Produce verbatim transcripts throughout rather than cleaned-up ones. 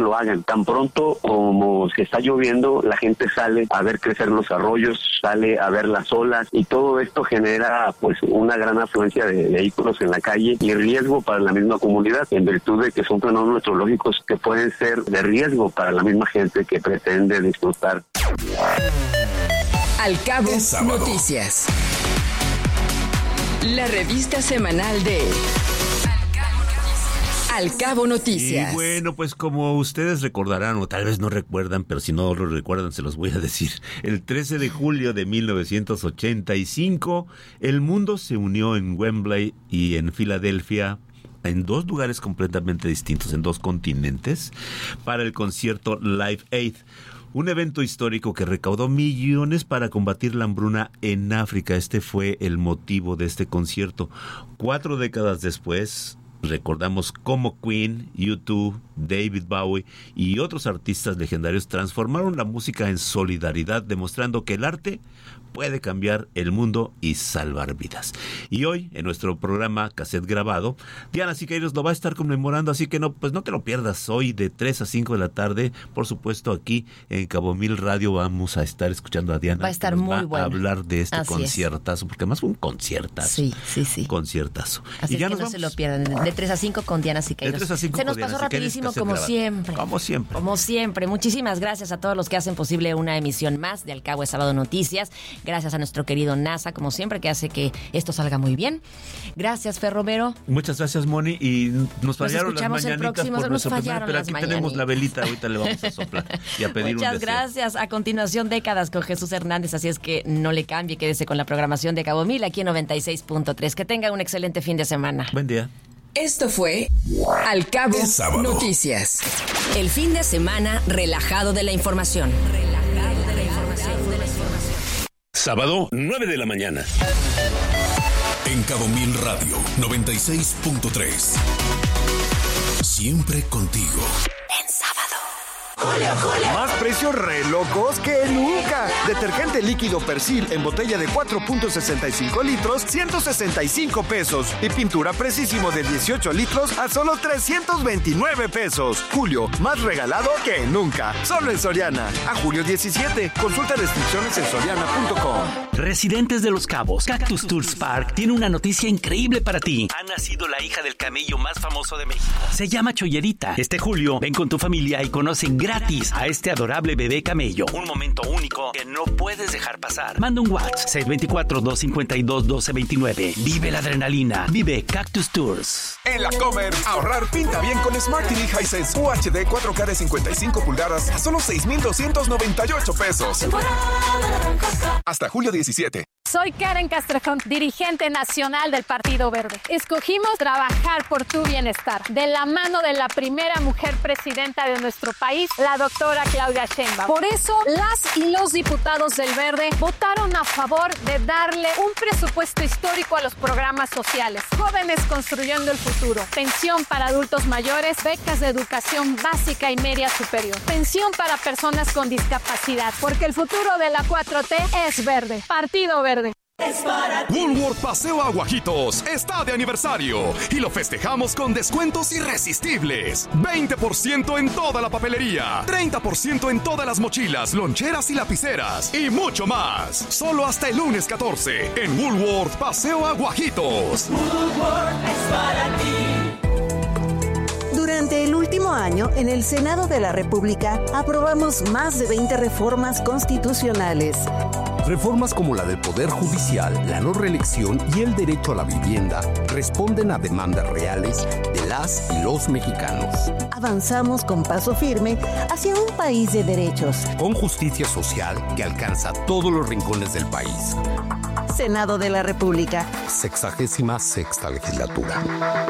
lo hagan. Tan pronto como se está lloviendo, la gente sale a ver crecer los arroyos, sale a ver las olas, y todo esto genera pues una gran afluencia de vehículos en la calle y riesgo para la misma comunidad, en virtud de que son fenómenos meteorológicos que pueden ser de riesgo para la misma gente que pretende disfrutar. Al Cabo Noticias, la revista semanal de Al Cabo Noticias. Y bueno, pues como ustedes recordarán, o tal vez no recuerdan, pero si no lo recuerdan se los voy a decir. El trece de julio de mil novecientos ochenta y cinco, el mundo se unió en Wembley y en Filadelfia, en dos lugares completamente distintos, en dos continentes, para el concierto Live Aid. Un evento histórico que recaudó millones para combatir la hambruna en África. Este fue el motivo de este concierto. Cuatro décadas después, recordamos cómo Queen, U dos, David Bowie y otros artistas legendarios transformaron la música en solidaridad, demostrando que el arte puede cambiar el mundo y salvar vidas. Y hoy, en nuestro programa Cassette Grabado, Diana Siqueiros lo va a estar conmemorando, así que no, pues no te lo pierdas. Hoy de tres a cinco de la tarde, por supuesto, aquí en Cabo Mil Radio vamos a estar escuchando a Diana. Va a estar muy bueno. Va a hablar de este Así conciertazo, es. porque además fue un conciertazo. Sí, sí, sí. Conciertazo. Así y ya es que nos no vamos. se lo pierdan. De tres a cinco con Diana Siqueiros. De tres a cinco se nos con pasó Diana Siqueiros, rapidísimo, Cassette como Grabado. siempre. Como siempre. Como siempre. Muchísimas gracias a todos los que hacen posible una emisión más de Al Cabo de Sábado Noticias. Gracias a nuestro querido NASA, como siempre, que hace que esto salga muy bien. Gracias, Fer Romero. Muchas gracias, Moni. Y nos fallaron las mañanitas próximo, por nuestro primer, pero aquí mañanitas. tenemos la velita, ahorita le vamos a soplar y a pedir Muchas un deseo. gracias. A continuación, Décadas con Jesús Hernández, así es que no le cambie, quédese con la programación de Cabo Mil aquí en noventa y seis punto tres. Que tenga un excelente fin de semana. Buen día. Esto fue Al Cabo Noticias. El fin de semana relajado de la información. Relajado de la información. Sábado, nueve de la mañana. En Cabo Mil Radio, noventa y seis punto tres. Siempre contigo. En sábado. Julio, Julio. Más precios re locos que nunca. Detergente líquido Persil en botella de cuatro punto sesenta y cinco litros, ciento sesenta y cinco pesos. Y pintura Precisísimo de dieciocho litros a solo trescientos veintinueve pesos. Julio, más regalado que nunca. Solo en Soriana. A julio diecisiete. Consulta restricciones en soriana punto com. Residentes de Los Cabos, Cactus Tours Park tiene una noticia increíble para ti. Ha nacido la hija del camello más famoso de México. Se llama Choyerita. Este julio, ven con tu familia y conoce gratis a este adorable bebé camello. Un momento único que no puedes dejar pasar. Manda un WhatsApp seis dos cuatro, dos cinco dos, uno dos dos nueve. Vive la adrenalina. Vive Cactus Tours. En la Comer, ahorrar pinta bien con Smart T V Hisense U H D cuatro K de cincuenta y cinco pulgadas a solo seis mil doscientos noventa y ocho pesos. Hasta julio diecisiete. Soy Karen Castrejón, dirigente nacional del Partido Verde. Escogimos trabajar por tu bienestar, de la mano de la primera mujer presidenta de nuestro país, la doctora Claudia Sheinbaum. Por eso, las y los diputados del Verde votaron a favor de darle un presupuesto histórico a los programas sociales. Jóvenes construyendo el futuro, pensión para adultos mayores, becas de educación básica y media superior, pensión para personas con discapacidad, porque el futuro de la cuatro T es verde. Partido Verde. Woolworth Paseo Aguajitos está de aniversario y lo festejamos con descuentos irresistibles. veinte por ciento en toda la papelería, treinta por ciento en todas las mochilas, loncheras y lapiceras y mucho más. Solo hasta el lunes catorce en Woolworth Paseo Aguajitos. Woolworth es para ti. Durante el último año, en el Senado de la República, aprobamos más de veinte reformas constitucionales. Reformas como la del Poder Judicial, la no reelección y el derecho a la vivienda responden a demandas reales de las y los mexicanos. Avanzamos con paso firme hacia un país de derechos. Con justicia social que alcanza todos los rincones del país. Senado de la República. Sexagésima sexta legislatura.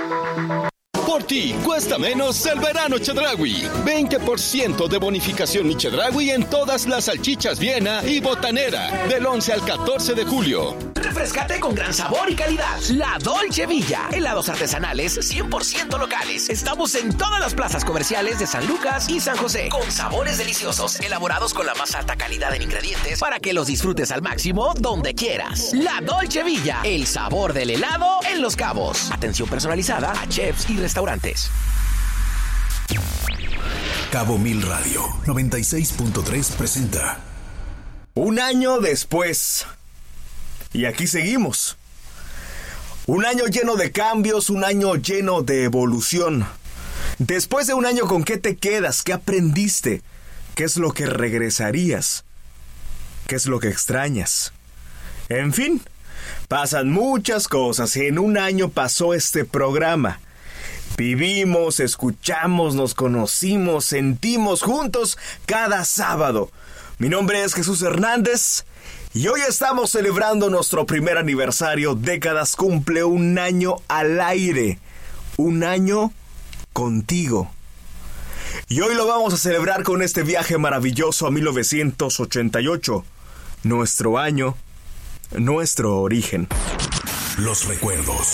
Por ti, cuesta menos el verano Chedraui. veinte por ciento de bonificación mi Chedraui en todas las salchichas Viena y Botanera. Del once al catorce de julio. Refrescate con gran sabor y calidad. La Dolce Villa. Helados artesanales cien por ciento locales. Estamos en todas las plazas comerciales de San Lucas y San José. Con sabores deliciosos, elaborados con la más alta calidad en ingredientes para que los disfrutes al máximo donde quieras. La Dolce Villa. El sabor del helado en Los Cabos. Atención personalizada a chefs y restaurantes. Cabo Mil Radio noventa y seis punto tres presenta. Un año después. Y aquí seguimos. Un año lleno de cambios, un año lleno de evolución. Después de un año, ¿con qué te quedas? ¿Qué aprendiste? ¿Qué es lo que regresarías? ¿Qué es lo que extrañas? En fin, pasan muchas cosas y en un año pasó este programa. Vivimos, escuchamos, nos conocimos, sentimos juntos cada sábado. Mi nombre es Jesús Hernández y hoy estamos celebrando nuestro primer aniversario. Décadas cumple un año al aire. Un año contigo. Y hoy lo vamos a celebrar con este viaje maravilloso a mil novecientos ochenta y ocho. Nuestro año, nuestro origen. Los recuerdos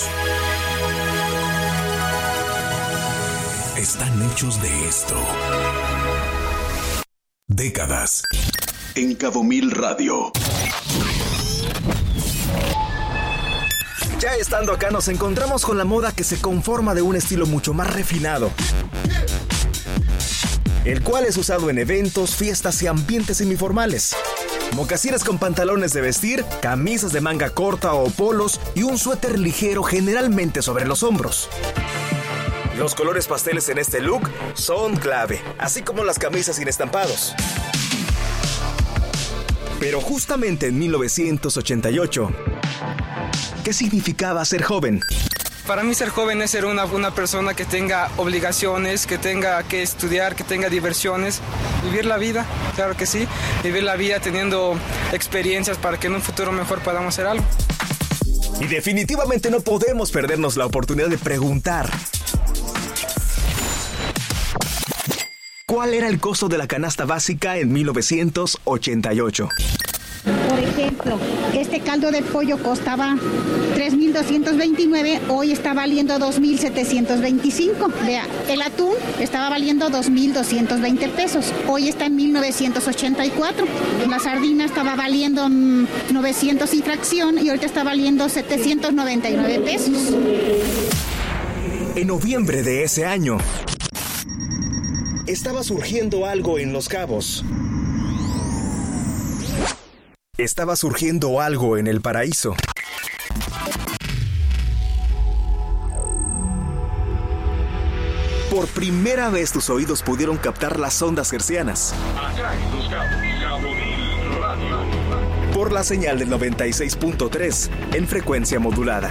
están hechos de esto. Décadas en Cabo Mil Radio. Ya estando acá nos encontramos con la moda que se conforma de un estilo mucho más refinado, el cual es usado en eventos, fiestas y ambientes semiformales. Mocasines con pantalones de vestir, camisas de manga corta o polos y un suéter ligero generalmente sobre los hombros. Los colores pasteles en este look son clave, así como las camisas sin estampados. Pero justamente en mil novecientos ochenta y ocho, ¿qué significaba ser joven? Para mí ser joven es ser una, una persona que tenga obligaciones, que tenga que estudiar, que tenga diversiones, vivir la vida, claro que sí, vivir la vida teniendo experiencias para que en un futuro mejor podamos hacer algo. Y definitivamente no podemos perdernos la oportunidad de preguntar: ¿cuál era el costo de la canasta básica en mil novecientos ochenta y ocho? Por ejemplo, este caldo de pollo costaba tres mil doscientos veintinueve, hoy está valiendo dos mil setecientos veinticinco. Vea, el atún estaba valiendo dos mil doscientos veinte pesos, hoy está en mil novecientos ochenta y cuatro. La sardina estaba valiendo mmm, novecientos y fracción y ahorita está valiendo setecientos noventa y nueve pesos. En noviembre de ese año, estaba surgiendo algo en Los Cabos. Estaba surgiendo algo en el paraíso. Por primera vez tus oídos pudieron captar las ondas hercianas. Por la señal del noventa y seis punto tres en frecuencia modulada.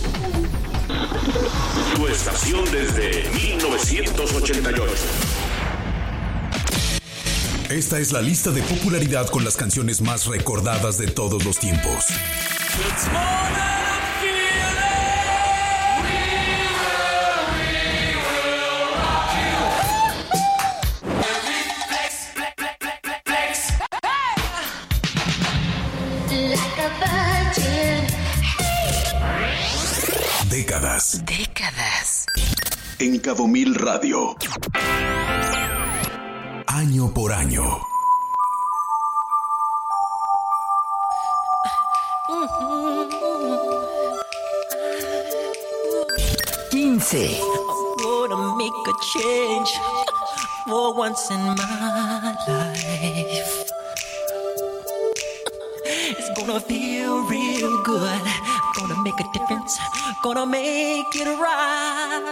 Tu estación desde mil novecientos ochenta y ocho. Esta es la lista de popularidad con las canciones más recordadas de todos los tiempos. Décadas. Décadas. En Cabo Mil Radio. Año por año. quince. I'm gonna make a change for once in my life. It's gonna feel real good. Gonna make a difference. Gonna make it right.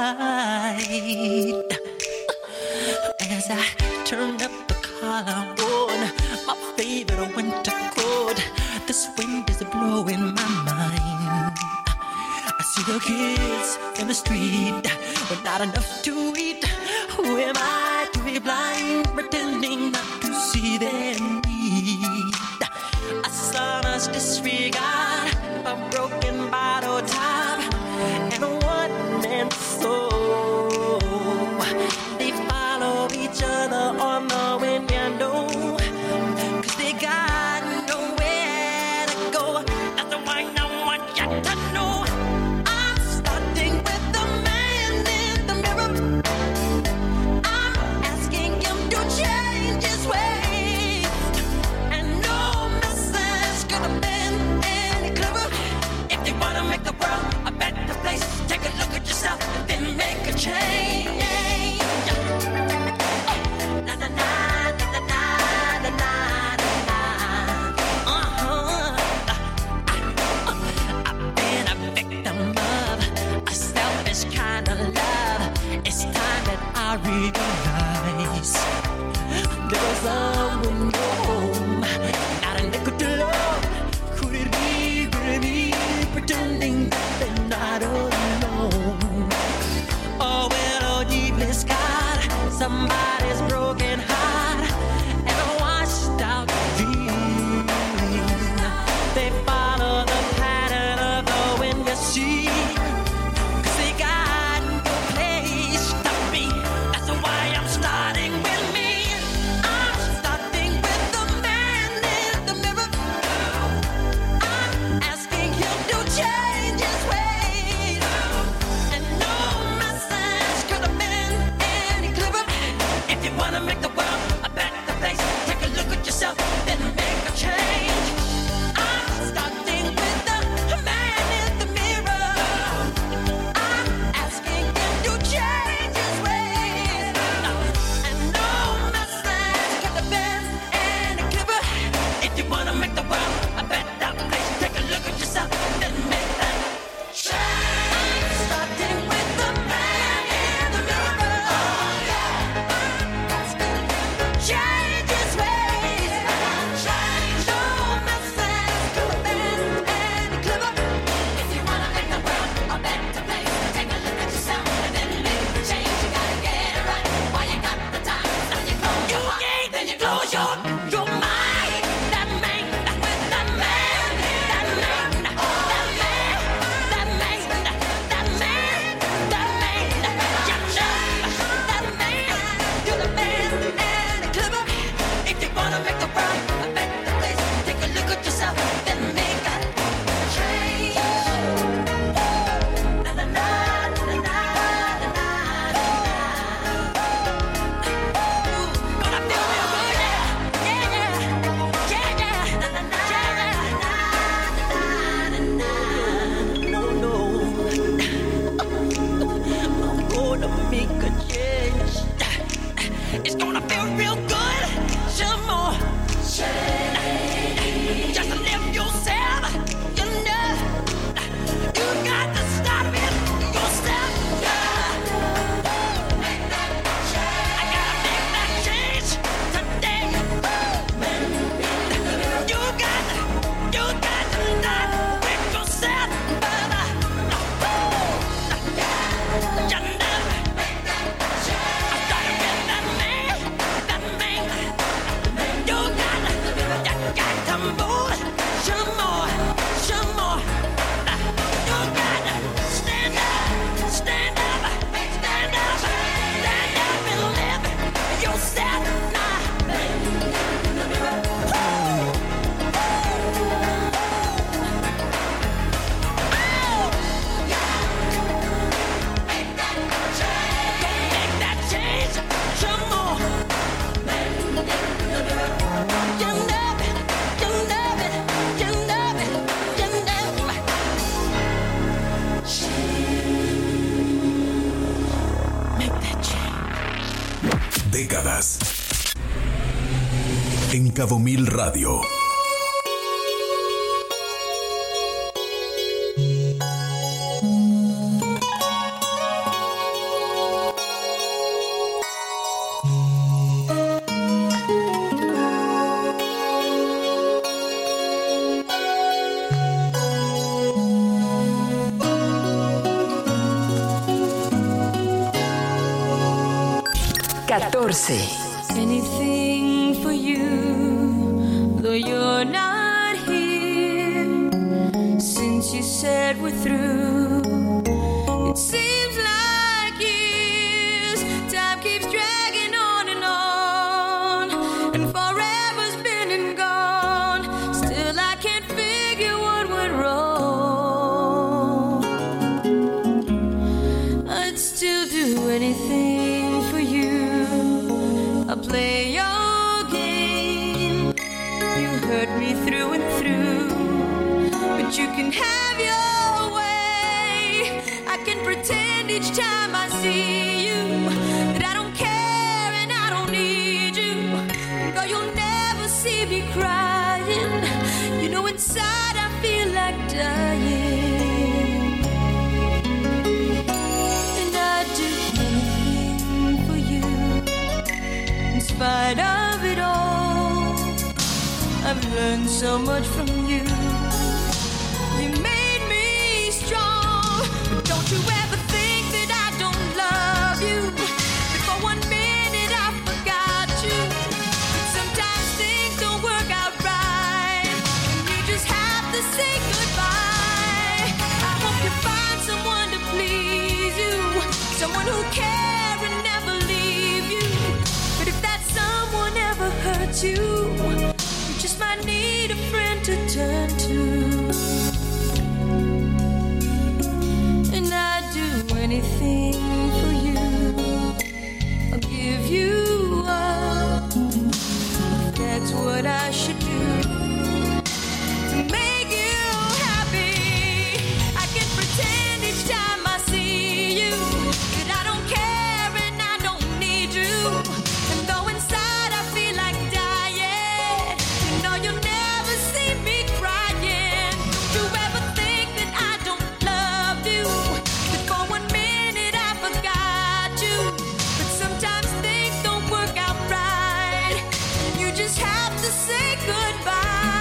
As I turn up the collar on my favorite winter coat, this wind is blowing my mind. I see the kids in the street with not enough to eat. Who am I to be blind, pretending not to see their need? A son's disregard, a broken bottle top, and a one-man soul. They follow each other on the window, cause they got nowhere to go. That's why I want you to know I'm starting with the man in the mirror. I'm us. There was someone home, not a nickel to love. Could it be, could it be, pretending that they're not alone? Oh, well, oh, deeply scarred, somebody's broken heart and a washed out dream. They follow the pattern of the wind, you see. Décadas en Cabo Mil Radio. catorce. Anything for you, though you're not here. Since you said we're through, it seems like years. Time keeps dragging on and on, and forever's been and gone. Still I can't figure what went wrong. I'd still do anything for you. I'll play your game. You hurt me through and through, but you can have your way. I can pretend each time I see you that I don't care and I don't need you. Girl, you'll never see me crying. You know inside I feel like dying. And I'd do anything for you. spite of it all, I've learned so much from you. You made me strong. But don't you ever think that I don't love you. For one minute I forgot you. But sometimes things don't work out right, and you just have to say goodbye. I hope you find someone to please you, someone who care and never leave you. But if that someone ever hurts you, you just might need a friend to turn to. And I'd do anything for you. I'll give you up. That's what I should do to make you happy. I can pretend each time I see you that I don't care and I don't need you. And though inside I feel like dying, you know you'll never see me crying. Don't you ever think that I don't love you, that for one minute I forgot you. But sometimes things don't work out right, and you just have to say goodbye.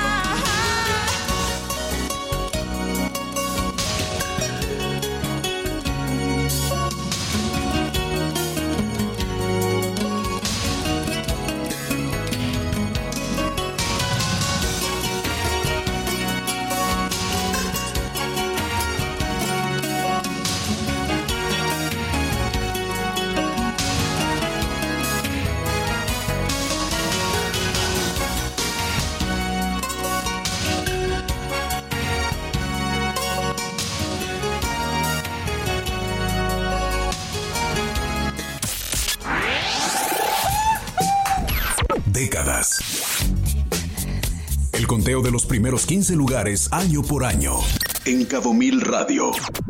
Décadas. El conteo de los primeros quince lugares año por año. En Cabo Mil Radio.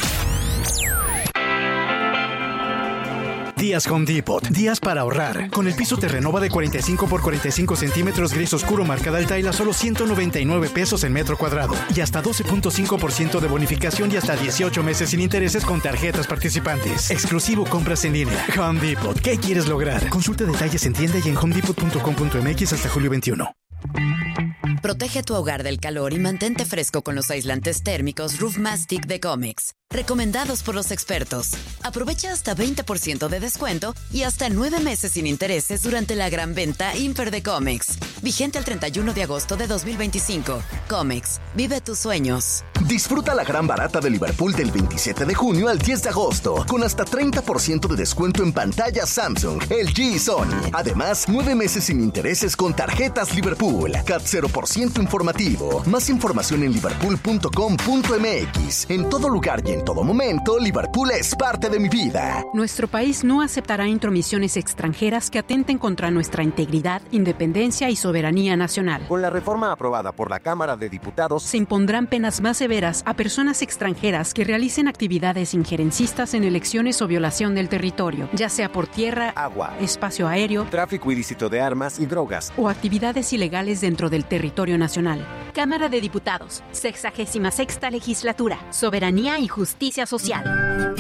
Días Home Depot. Días para ahorrar. Con el piso Terrenova de cuarenta y cinco por cuarenta y cinco centímetros gris oscuro marcada alta y a solo ciento noventa y nueve pesos el metro cuadrado. Y hasta doce punto cinco por ciento de bonificación y hasta dieciocho meses sin intereses con tarjetas participantes. Exclusivo compras en línea. Home Depot. ¿Qué quieres lograr? Consulta detalles en tienda y en home depot punto com punto m x hasta julio veintiuno. Protege tu hogar del calor y mantente fresco con los aislantes térmicos Roof Mastic de Comex. Recomendados por los expertos. Aprovecha hasta veinte por ciento de descuento y hasta nueve meses sin intereses durante la gran venta Imper de Comex. Vigente el treinta y uno de agosto de dos mil veinticinco. Comex, vive tus sueños. Disfruta la gran barata de Liverpool del veintisiete de junio al diez de agosto, con hasta treinta por ciento de descuento en pantallas Samsung, L G y Sony. Además, nueve meses sin intereses con tarjetas Liverpool. C A T cero por ciento informativo. Más información en liverpool punto com punto m x. En todo lugar y en todo momento, Liverpool es parte de mi vida. Nuestro país no aceptará intromisiones extranjeras que atenten contra nuestra integridad, independencia y soberanía nacional. Con la reforma aprobada por la Cámara de Diputados, se impondrán penas más severas a personas extranjeras que realicen actividades injerencistas en elecciones o violación del territorio, ya sea por tierra, agua, espacio aéreo, tráfico ilícito de armas y drogas, o actividades ilegales dentro del territorio nacional. Cámara de Diputados, sexagésima sexta legislatura, soberanía y justicia social.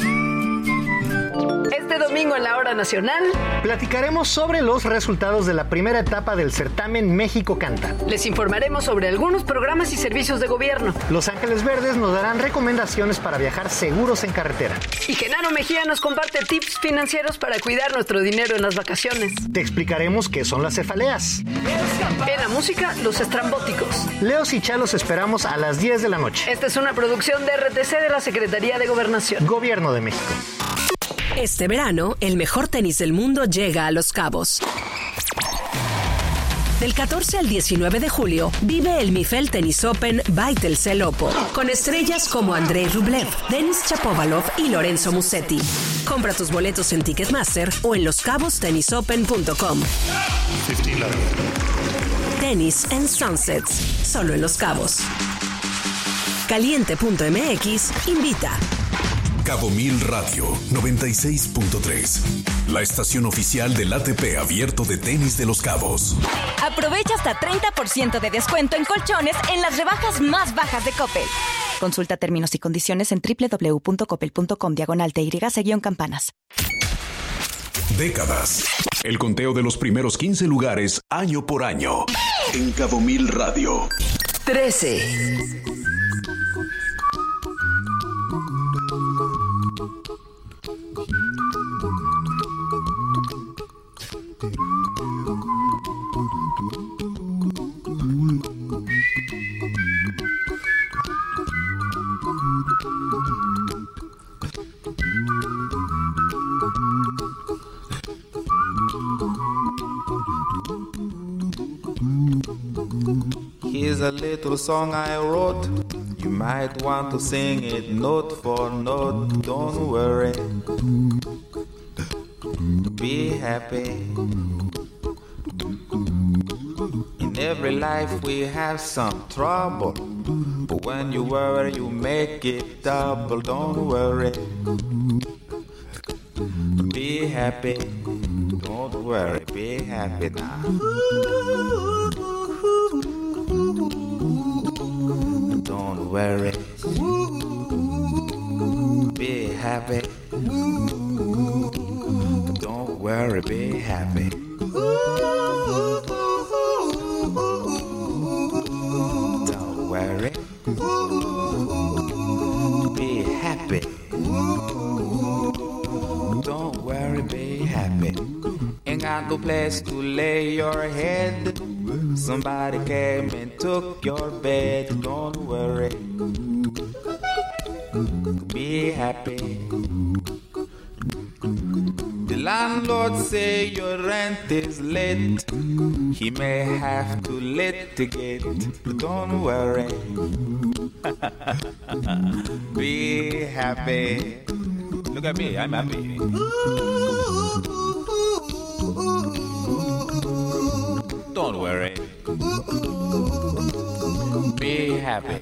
Este domingo en la Hora Nacional platicaremos sobre los resultados de la primera etapa del certamen México Canta. Les informaremos sobre algunos programas y servicios de gobierno. Los Ángeles Verdes nos darán recomendaciones para viajar seguros en carretera. Y Genaro Mejía nos comparte tips financieros para cuidar nuestro dinero en las vacaciones. Te explicaremos qué son las cefaleas. En la música, los estrambóticos. Leos y Chalos esperamos a las diez de la noche. Esta es una producción de R T C de la Secretaría de Gobernación. Gobierno de México. Este verano, el mejor tenis del mundo llega a Los Cabos. Del catorce al diecinueve de julio, vive el Mifel Tennis Open by Telcel Oppo, con estrellas como Andrei Rublev, Denis Shapovalov y Lorenzo Musetti. Compra tus boletos en Ticketmaster o en los cabos tennis open punto com. Tenis and Sunsets, solo en Los Cabos. Caliente punto m x invita. Cabo Mil Radio noventa y seis punto tres. La estación oficial del A T P abierto de tenis de Los Cabos. Aprovecha hasta treinta por ciento de descuento en colchones en las rebajas más bajas de Coppel. Consulta términos y condiciones en doble u doble u doble u punto coppel punto com diagonal T Y guión campanas. Décadas. El conteo de los primeros quince lugares año por año. En Cabo Mil Radio. trece. Here's a little song I wrote. You might want to sing it note for note. Don't worry. Be happy. In every life we have some trouble. But when you worry, you make it double. Don't worry. Be happy. Don't worry. Be happy now. Don't worry. Be happy. Don't worry, be happy. Don't worry. Be happy. Don't worry, be happy. Ain't got no place to lay your head. Somebody came and took your bed. Don't worry. Be happy. The landlord say your rent is late. He may have to litigate. Don't worry. Be happy. Look at me, I'm happy. Don't worry. Be happy.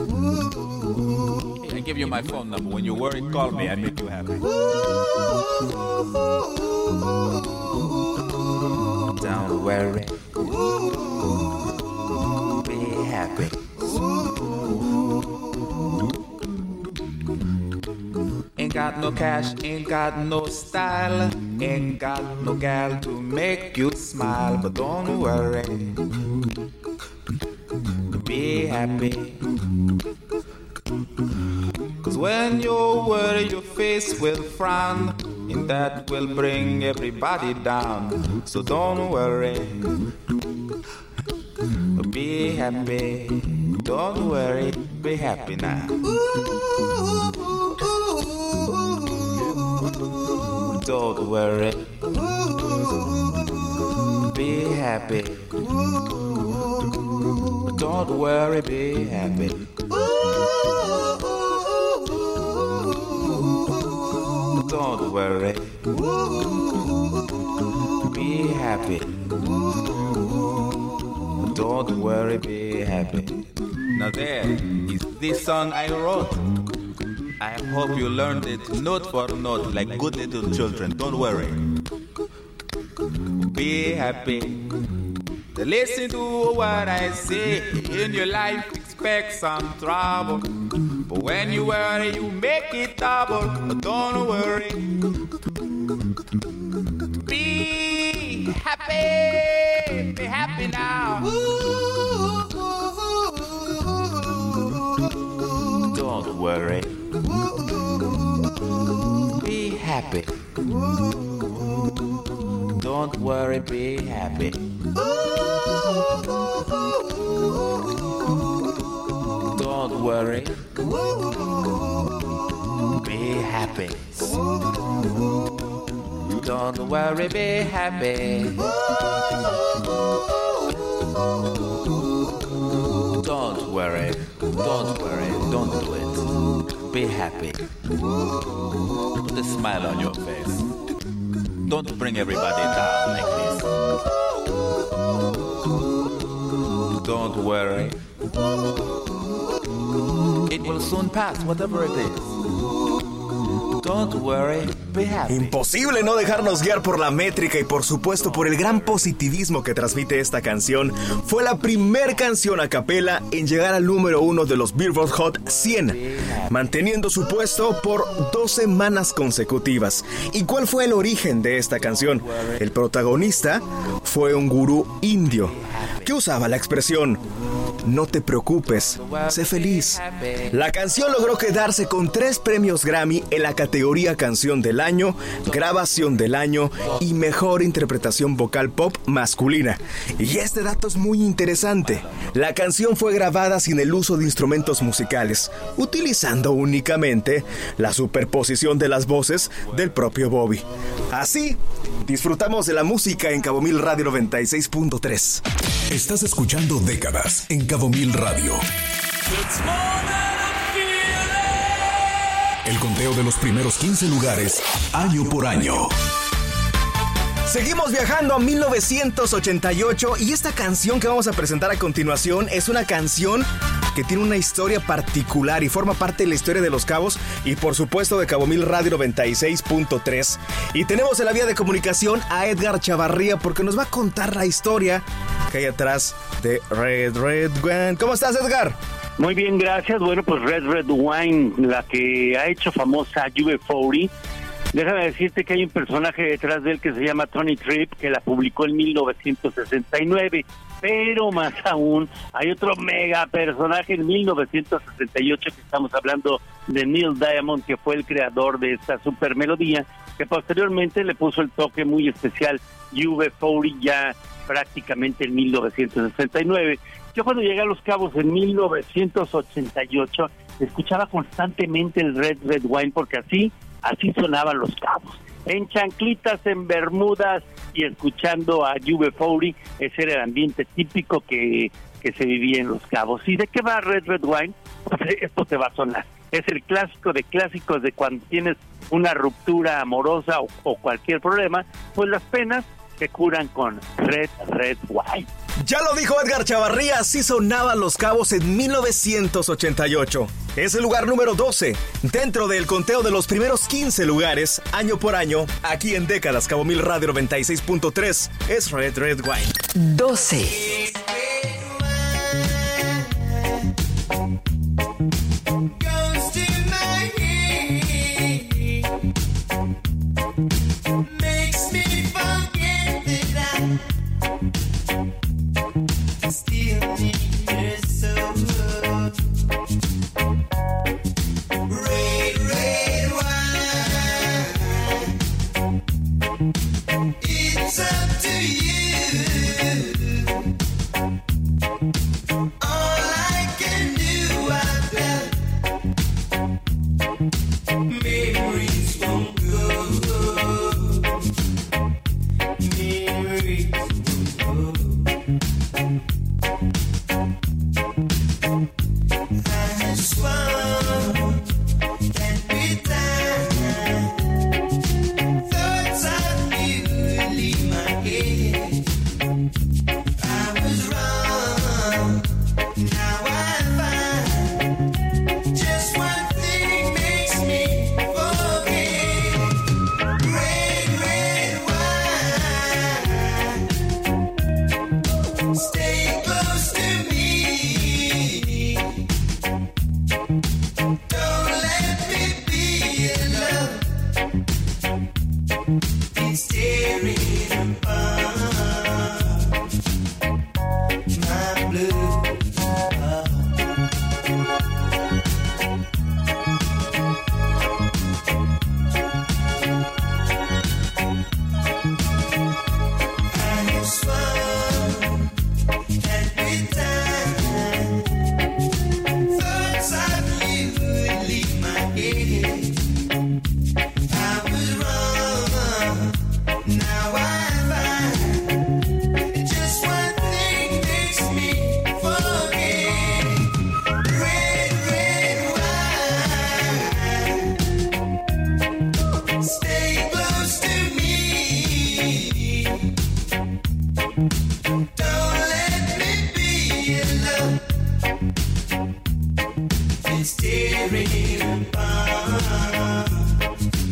I give you my phone number. When you're worried, call me. I make you happy. Don't worry. Be happy. Ain't got no cash, ain't got no style, ain't got no gal to make you smile, but don't worry. Be happy. Cause when you worry, your face will frown, and that will bring everybody down. So don't worry. Be happy. Don't worry. Be happy now. Don't worry. Be happy. Don't worry, be happy. Don't worry. Be happy. Don't worry, be happy. Now there is this song I wrote. I hope you learned it note for note like good little children. Don't worry. Be happy. Listen to what I say. In your life, expect some trouble. But when you worry, you make it double. Don't worry. Be happy. Be happy now. Don't worry. Be happy. Don't worry, be happy. Don't worry. Be happy. Don't worry, be happy. Don't worry. Don't worry. Don't do it. Be happy. Put a smile on your face. Don't bring everybody down like this. Don't worry. It will soon pass, whatever it is. don't worry, be happy. Imposible no dejarnos guiar por la métrica y por supuesto por el gran positivismo que transmite esta canción. Fue la primer canción a capela en llegar al número uno de los Billboard Hot cien, manteniendo su puesto por dos semanas consecutivas. ¿Y cuál fue el origen de esta canción? El protagonista fue un gurú indio que usaba la expresión "no te preocupes, sé feliz". La canción logró quedarse con tres premios Grammy en la categoría Canción del Año, Grabación del Año y Mejor Interpretación Vocal Pop Masculina. Y este dato es muy interesante. La canción fue grabada sin el uso de instrumentos musicales, utilizando únicamente la superposición de las voces del propio Bobby. Así, disfrutamos de la música en Cabo Mil Radio noventa y seis punto tres. Estás escuchando Décadas en Cabo Mil Radio. El conteo de los primeros quince lugares, año por año. Seguimos viajando a mil novecientos ochenta y ocho y esta canción que vamos a presentar a continuación es una canción que tiene una historia particular y forma parte de la historia de Los Cabos y por supuesto de Cabo Mil Radio noventa y seis punto tres. Y tenemos en la vía de comunicación a Edgar Chavarría porque nos va a contar la historia que hay atrás de Red Red Wine. ¿Cómo estás, Edgar? Muy bien, gracias. Bueno, pues Red Red Wine, la que ha hecho famosa U B cuarenta. Déjame decirte que hay un personaje detrás de él que se llama Tony Tripp, que la publicó en mil novecientos sesenta y nueve. Pero más aún, hay otro mega personaje en mil novecientos sesenta y ocho, que estamos hablando de Neil Diamond, que fue el creador de esta super melodía, que posteriormente le puso el toque muy especial U B cuarenta ya prácticamente en mil novecientos sesenta y nueve. Yo cuando llegué a Los Cabos en mil novecientos ochenta y ocho, escuchaba constantemente el Red Red Wine, porque así, así sonaban Los Cabos. En chanclitas, en bermudas y escuchando a U B cuarenta, ese era el ambiente típico que, que se vivía en Los Cabos. ¿Y de qué va Red Red Wine? Pues esto te va a sonar. Es el clásico de clásicos de cuando tienes una ruptura amorosa o, o cualquier problema, pues las penas se curan con Red Red Wine. Ya lo dijo Edgar Chavarría, así sonaban Los Cabos en mil novecientos ochenta y ocho. Es el lugar número doce, dentro del conteo de los primeros quince lugares, año por año, aquí en Décadas, Cabo Mil Radio noventa y seis punto tres, es Red Red Wine. doce. It's up to you. Steering apart.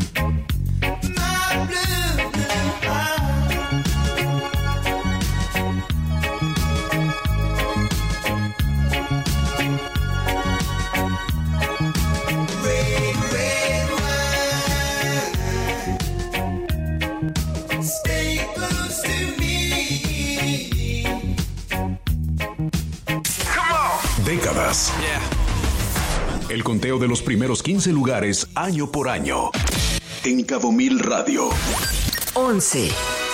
décadas. El conteo de los primeros quince lugares año por año. En Cabo Mil Radio. once.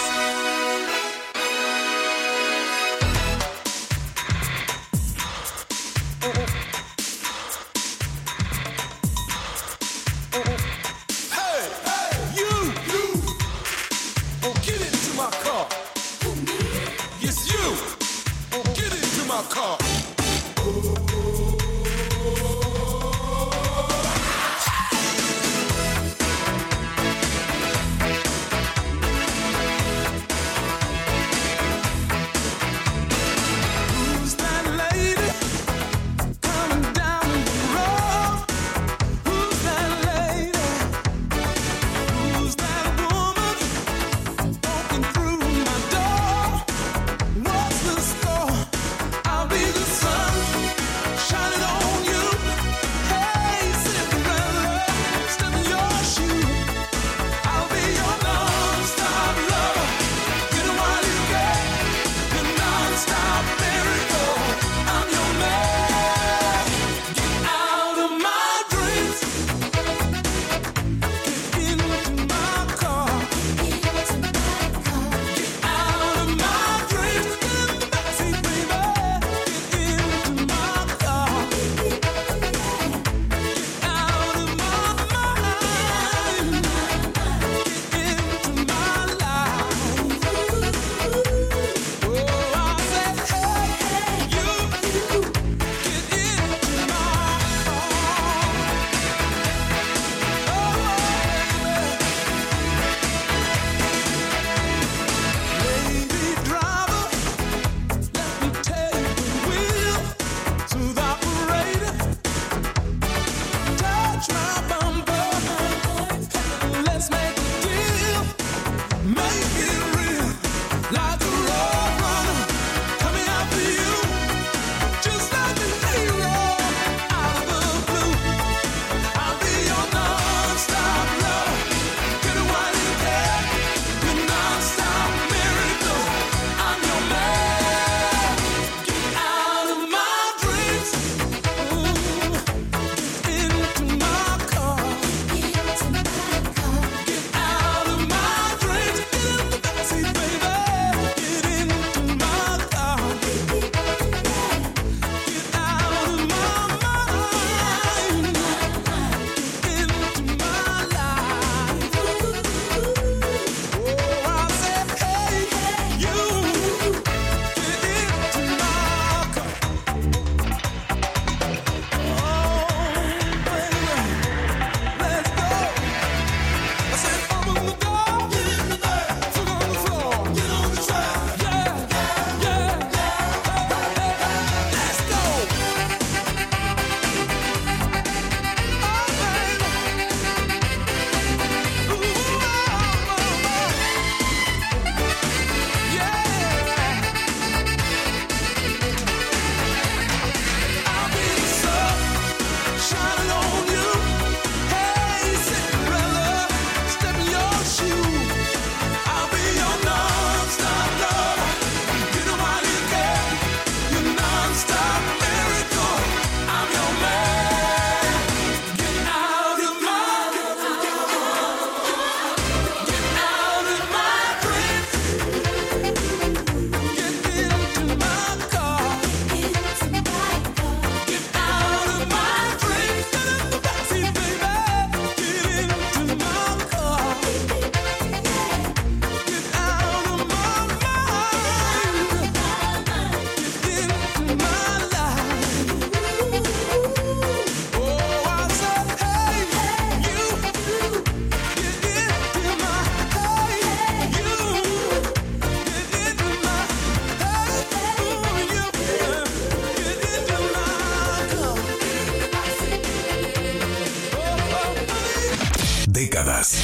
Décadas.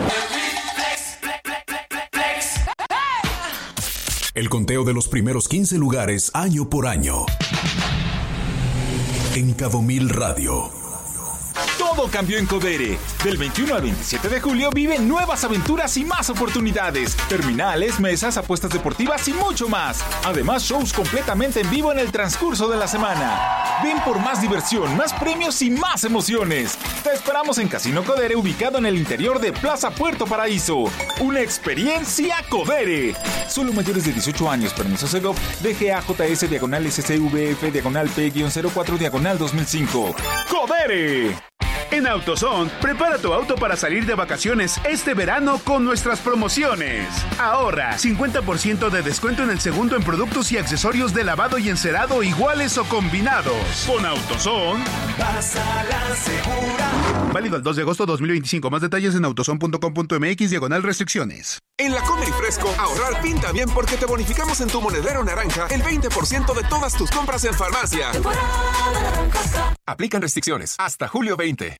El conteo de los primeros quince lugares año por año. En Cabo Mil Radio. Todo cambió en Codere. Del veintiuno al veintisiete de julio vive nuevas aventuras y más oportunidades. Terminales, mesas, apuestas deportivas y mucho más. Además, shows completamente en vivo en el transcurso de la semana. Ven por más diversión, más premios y más emociones. Te esperamos en Casino Codere, ubicado en el interior de Plaza Puerto Paraíso. Una experiencia Codere. Solo mayores de dieciocho años. Permiso Segov. D G A J S diagonal S C V F diagonal P cero cuatro diagonal dos mil cinco. ¡Codere! En AutoZone, prepara tu auto para salir de vacaciones este verano con nuestras promociones. Ahorra cincuenta por ciento de descuento en el segundo en productos y accesorios de lavado y encerado iguales o combinados. Con AutoZone, vas a la segura. Válido el dos de agosto de dos mil veinticinco. Más detalles en autozone punto com punto m x diagonal restricciones. En la Comer y Fresco, ahorrar pinta bien porque te bonificamos en tu monedero naranja el veinte por ciento de todas tus compras en farmacia. Aplican restricciones hasta julio veinte.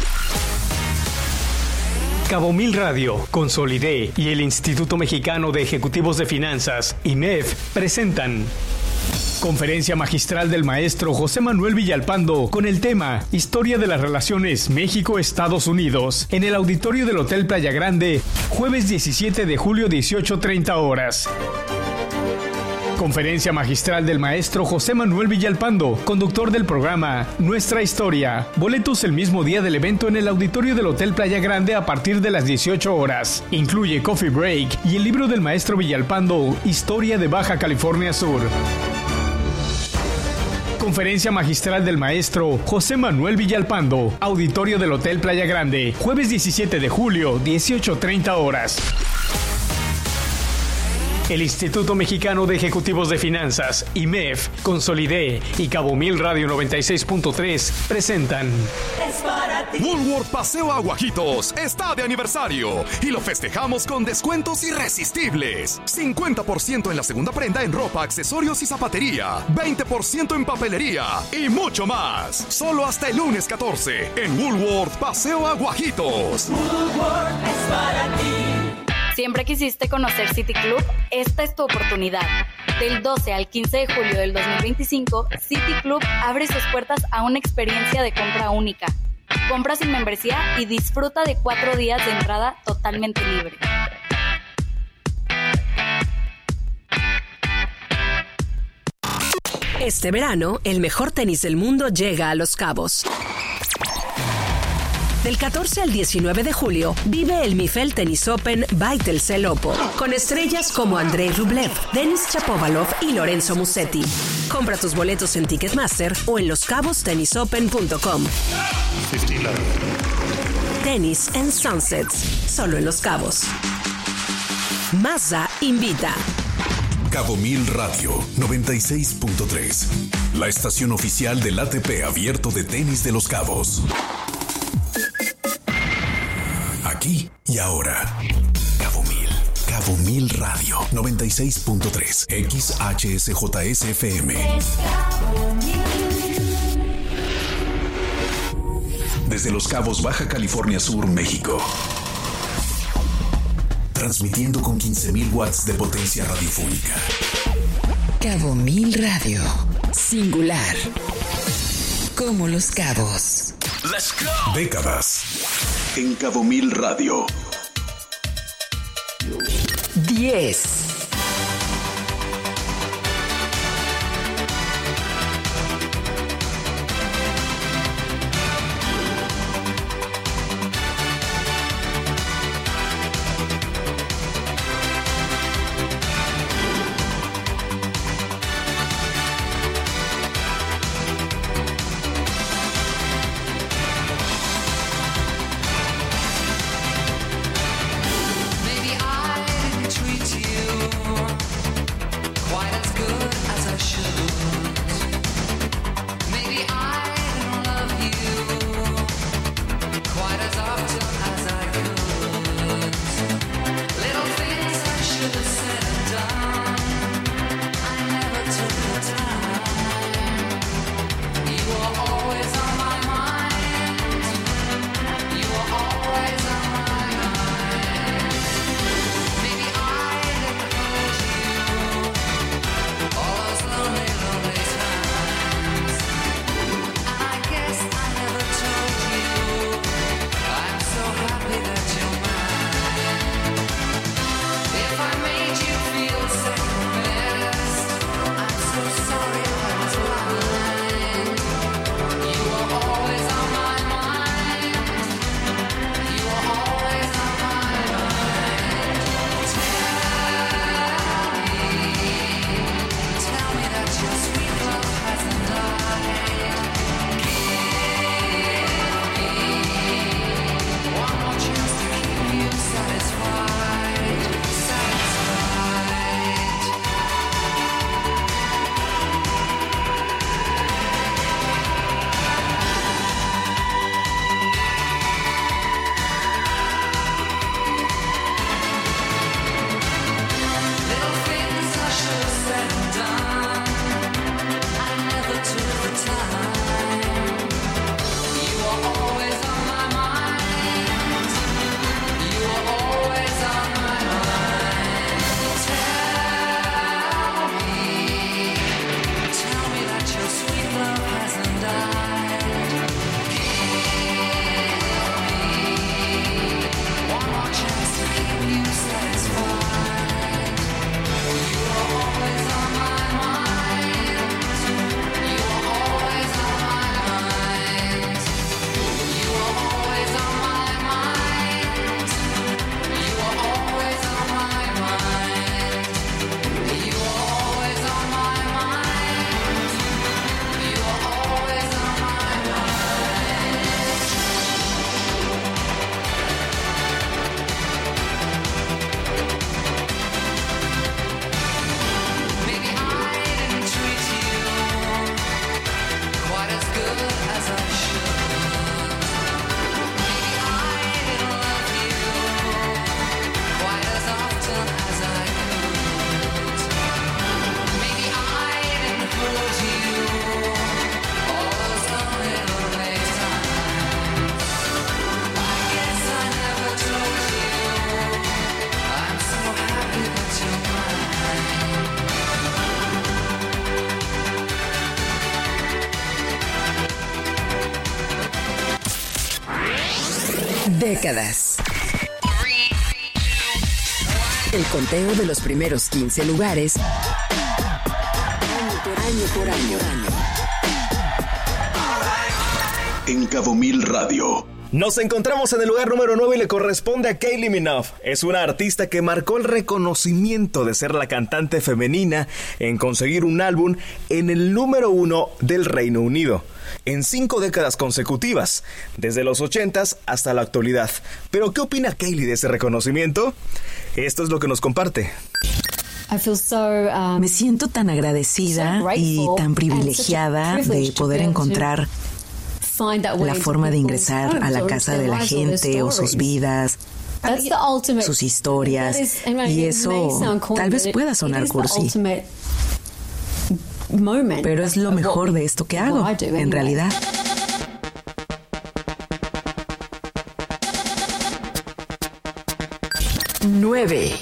Cabo Mil Radio, Consolidé y el Instituto Mexicano de Ejecutivos de Finanzas, I M E F, presentan Conferencia Magistral del Maestro José Manuel Villalpando con el tema Historia de las Relaciones México-Estados Unidos en el auditorio del Hotel Playa Grande, jueves diecisiete de julio, dieciocho treinta horas. Conferencia magistral del maestro José Manuel Villalpando, conductor del programa Nuestra Historia. Boletos el mismo día del evento en el auditorio del Hotel Playa Grande a partir de las dieciocho horas. Incluye coffee break y el libro del maestro Villalpando, Historia de Baja California Sur. Conferencia magistral del maestro José Manuel Villalpando, auditorio del Hotel Playa Grande, jueves diecisiete de julio, dieciocho treinta horas. El Instituto Mexicano de Ejecutivos de Finanzas, I M E F, Consolidé y Cabo Mil Radio noventa y seis punto tres presentan Woolworth Paseo Aguajitos está de aniversario y lo festejamos con descuentos irresistibles. cincuenta por ciento en la segunda prenda en ropa, accesorios y zapatería, veinte por ciento en papelería y mucho más. Solo hasta el lunes catorce en Woolworth Paseo Aguajitos. Woolworth es para ti. ¿Siempre quisiste conocer City Club? Esta es tu oportunidad. Del doce al quince de julio del dos mil veinticinco, City Club abre sus puertas a una experiencia de compra única. Compra sin membresía y disfruta de cuatro días de entrada totalmente libre. Este verano, el mejor tenis del mundo llega a Los Cabos. Del catorce al diecinueve de julio, vive el Mifel Tennis Open by Telcel Oppo, con estrellas como Andrei Rublev, Denis Shapovalov y Lorenzo Musetti. Compra tus boletos en Ticketmaster o en los cabos tennis open punto com. Tennis and Sunsets, solo en Los Cabos. Mazda invita. Cabo Mil Radio noventa y seis punto tres, la estación oficial del A T P abierto de tenis de Los Cabos. Aquí y ahora. Cabo Mil. Cabo Mil Radio noventa y seis punto tres. X H S J S F M. Desde Los Cabos, Baja California Sur, México. Transmitiendo con quince mil watts de potencia radiofónica. Cabo Mil Radio. Singular. Como Los Cabos. Let's go. Décadas en Cabo Mil Radio. diez. Maybe I didn't treat you Décadas. El conteo de los primeros quince lugares. Año por año por año. En Cabo Mil Radio. Nos encontramos en el lugar número nueve y le corresponde a Kylie Minogue. Es una artista que marcó el reconocimiento de ser la cantante femenina en conseguir un álbum en el número uno del Reino Unido, en cinco décadas consecutivas, desde los ochentas hasta la actualidad. ¿Pero qué opina Kylie de ese reconocimiento? Esto es lo que nos comparte. Me siento tan agradecida y tan privilegiada de poder encontrar la forma de ingresar a la casa de la gente o sus vidas, sus historias, y eso tal vez pueda sonar cursi, pero es lo mejor de esto que hago, en realidad. nueve.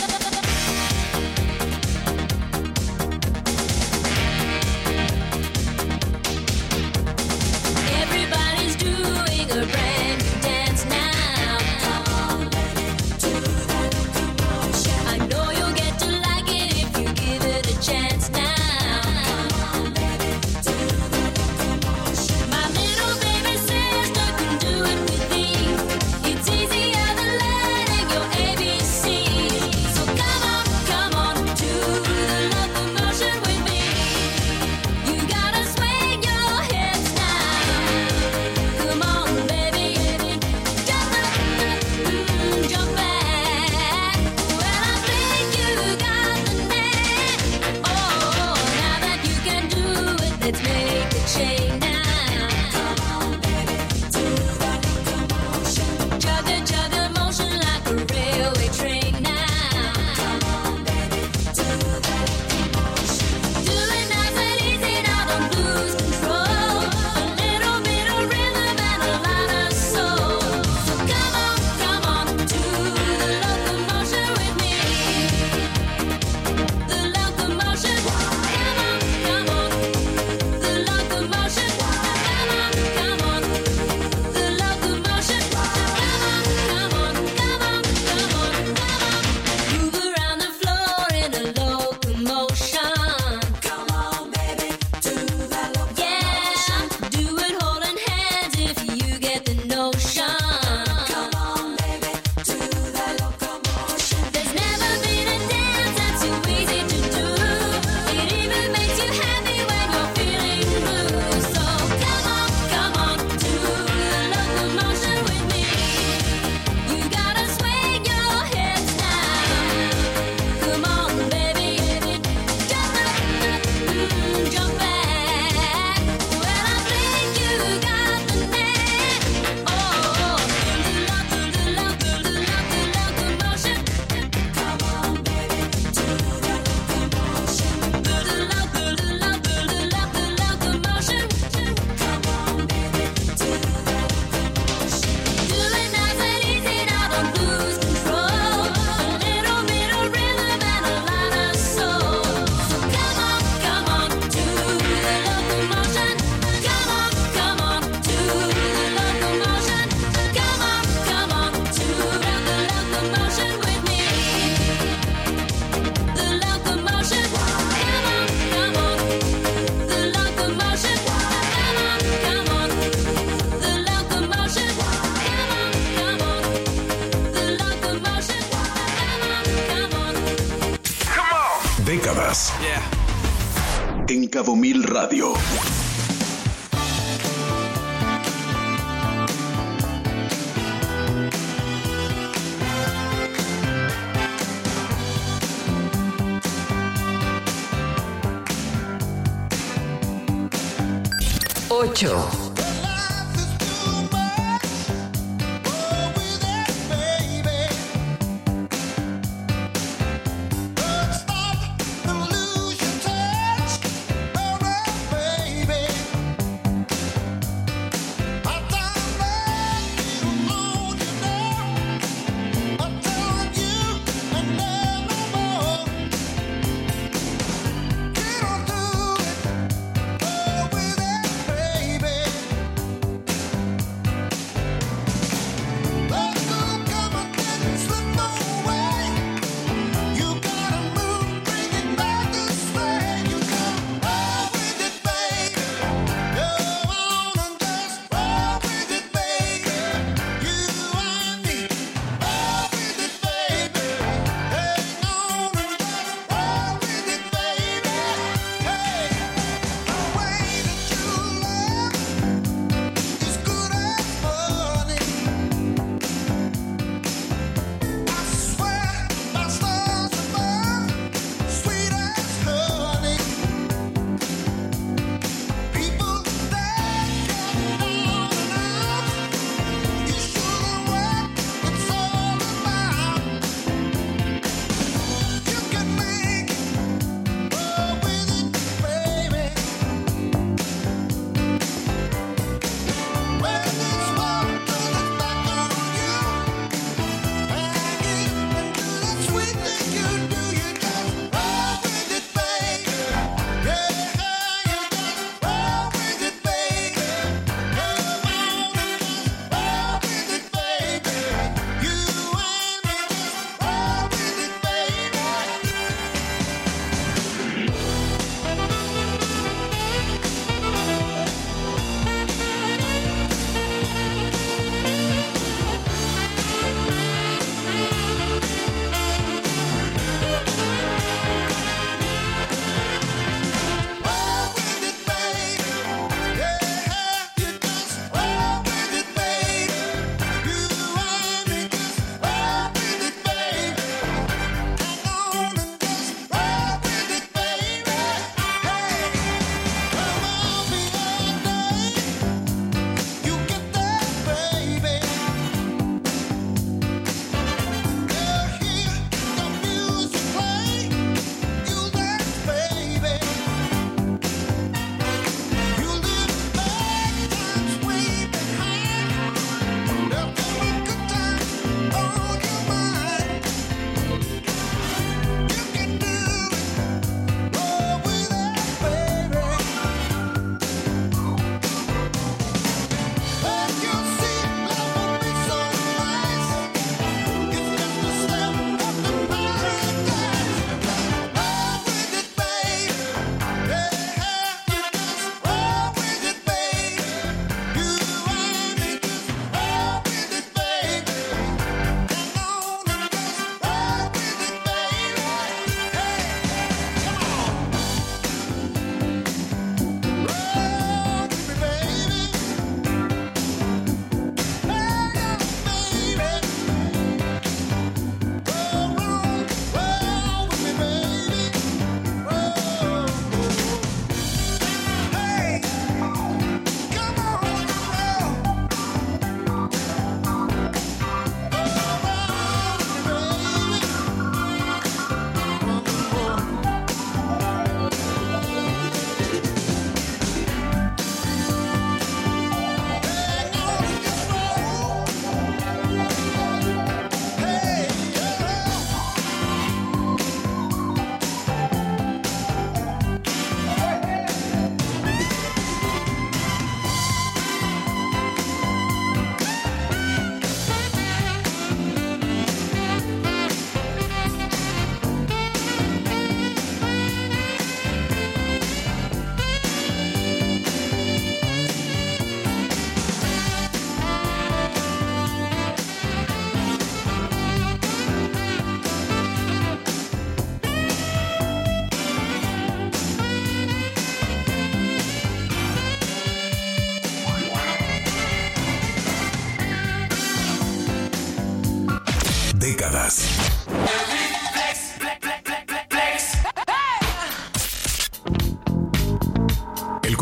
Décadas. En Cabo Mil Radio. ocho.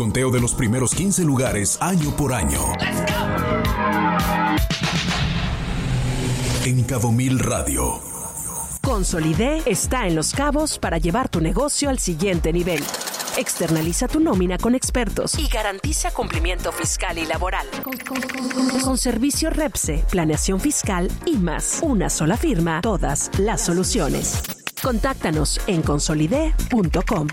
El conteo de los primeros quince lugares año por año. En Cabo Mil Radio. Consolidé está en Los Cabos para llevar tu negocio al siguiente nivel. Externaliza tu nómina con expertos y garantiza cumplimiento fiscal y laboral. Con, con, con, con servicio Repse, planeación fiscal y más. Una sola firma, todas las soluciones. Contáctanos en consolidé punto com.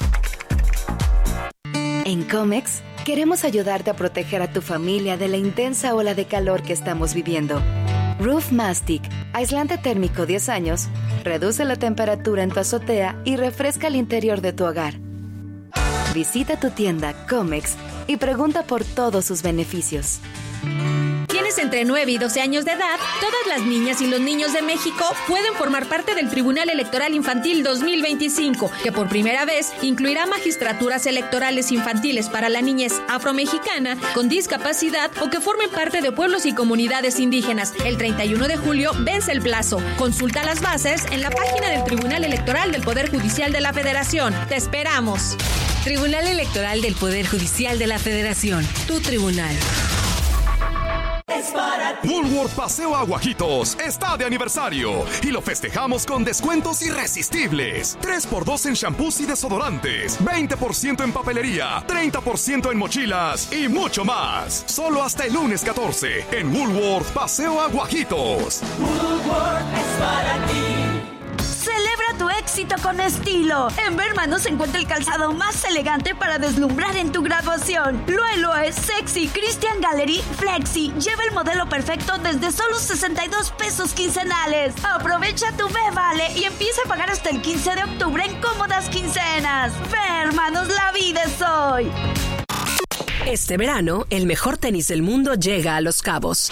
En Comex, queremos ayudarte a proteger a tu familia de la intensa ola de calor que estamos viviendo. Roof Mastic, aislante térmico diez años, reduce la temperatura en tu azotea y refresca el interior de tu hogar. Visita tu tienda Comex y pregunta por todos sus beneficios. ¿Tienes entre nueve y doce años de edad? Todas las niñas y los niños de México pueden formar parte del Tribunal Electoral Infantil dos mil veinticinco, que por primera vez incluirá magistraturas electorales infantiles para la niñez afromexicana con discapacidad o que formen parte de pueblos y comunidades indígenas. El treinta y uno de julio vence el plazo. Consulta las bases en la página del Tribunal Electoral del Poder Judicial de la Federación. ¡Te esperamos! Tribunal Electoral del Poder Judicial de la Federación. Tu tribunal. Woolworth Paseo Aguajitos está de aniversario y lo festejamos con descuentos irresistibles. tres por dos en shampoos y desodorantes, veinte por ciento en papelería, treinta por ciento en mochilas y mucho más. Solo hasta el lunes catorce en Woolworth Paseo Aguajitos. Woolworth es para ti. Celebra tu éxito con estilo. En Bermanos se encuentra el calzado más elegante para deslumbrar en tu graduación. Loe Loe, Sexy, Christian Gallery, Flexi. Lleva el modelo perfecto desde solo sesenta y dos pesos quincenales. Aprovecha tu Ve Vale y empieza a pagar hasta el quince de octubre en cómodas quincenas. Bermanos, la vida es hoy. Este verano, el mejor tenis del mundo llega a Los Cabos.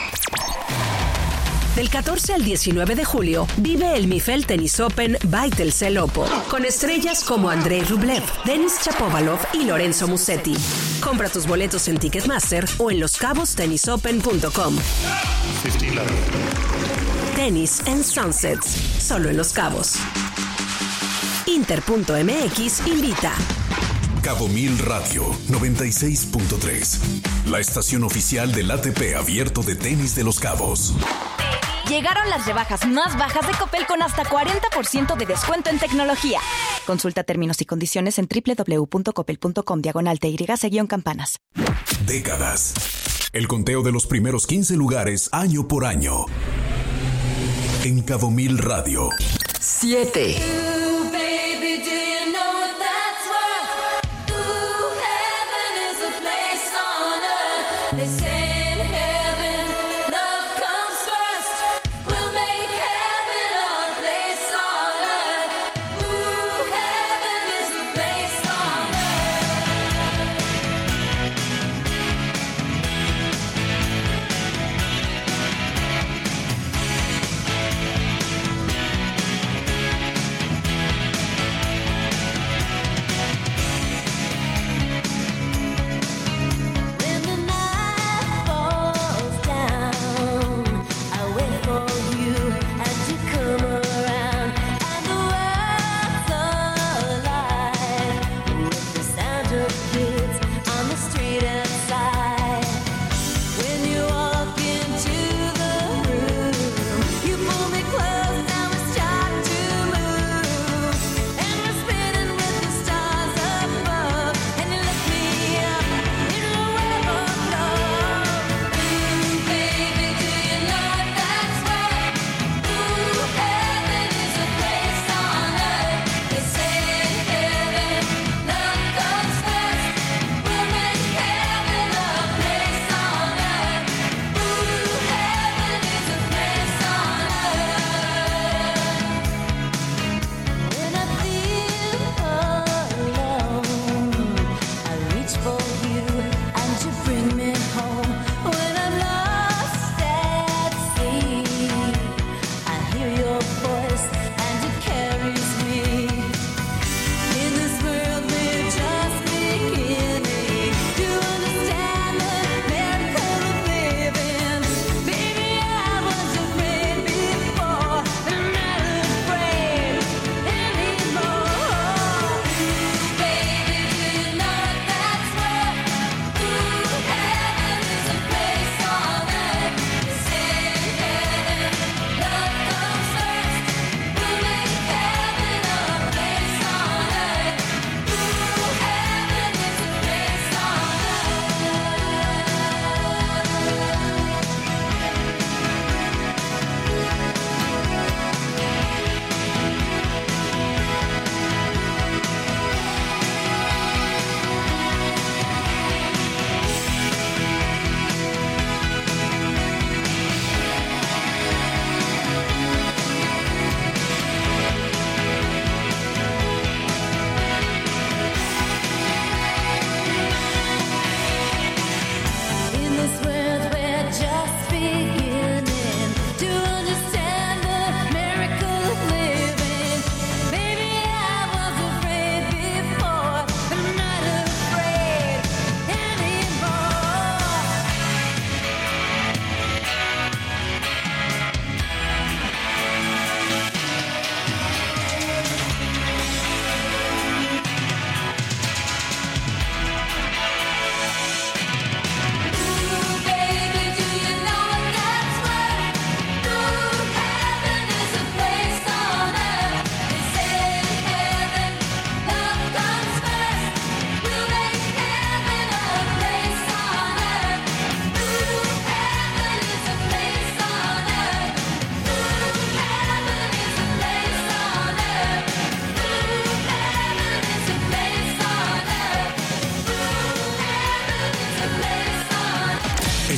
Del catorce al diecinueve de julio, vive el Mifel Tennis Open by Telcel Oppo, con estrellas como Andrei Rublev, Denis Shapovalov y Lorenzo Musetti. Compra tus boletos en Ticketmaster o en los cabos tennis open punto com. Tenis and Sunsets, solo en Los Cabos. Inter punto m x invita. Cabo Mil Radio noventa y seis punto tres, la estación oficial del A T P abierto de tenis de Los Cabos. Llegaron las rebajas más bajas de Coppel con hasta cuarenta por ciento de descuento en tecnología. Consulta términos y condiciones en doble u doble u doble u punto coppel punto com diagonal T Y C campanas. Décadas. El conteo de los primeros quince lugares año por año. En Cabo Mil Radio. Siete.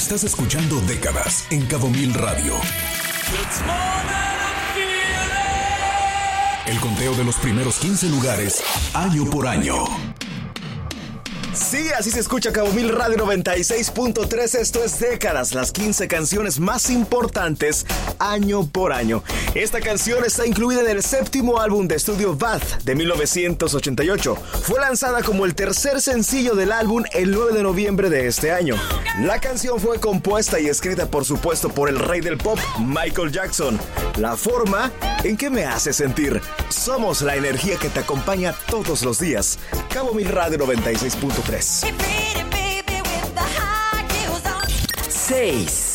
Estás escuchando Décadas en Cabo Mil Radio. El conteo de los primeros quince lugares, año por año. Sí, así se escucha Cabo Mil Radio noventa y seis punto tres. Esto es Décadas, las quince canciones más importantes año por año. Esta canción está incluida en el séptimo álbum de estudio Bath de mil novecientos ochenta y ocho. Fue lanzada como el tercer sencillo del álbum el nueve de noviembre de este año. La canción fue compuesta y escrita, por supuesto, por el rey del pop, Michael Jackson. La forma en que me hace sentir. Somos la energía que te acompaña todos los días. Cabo Mil Radio noventa y seis punto tres. seis.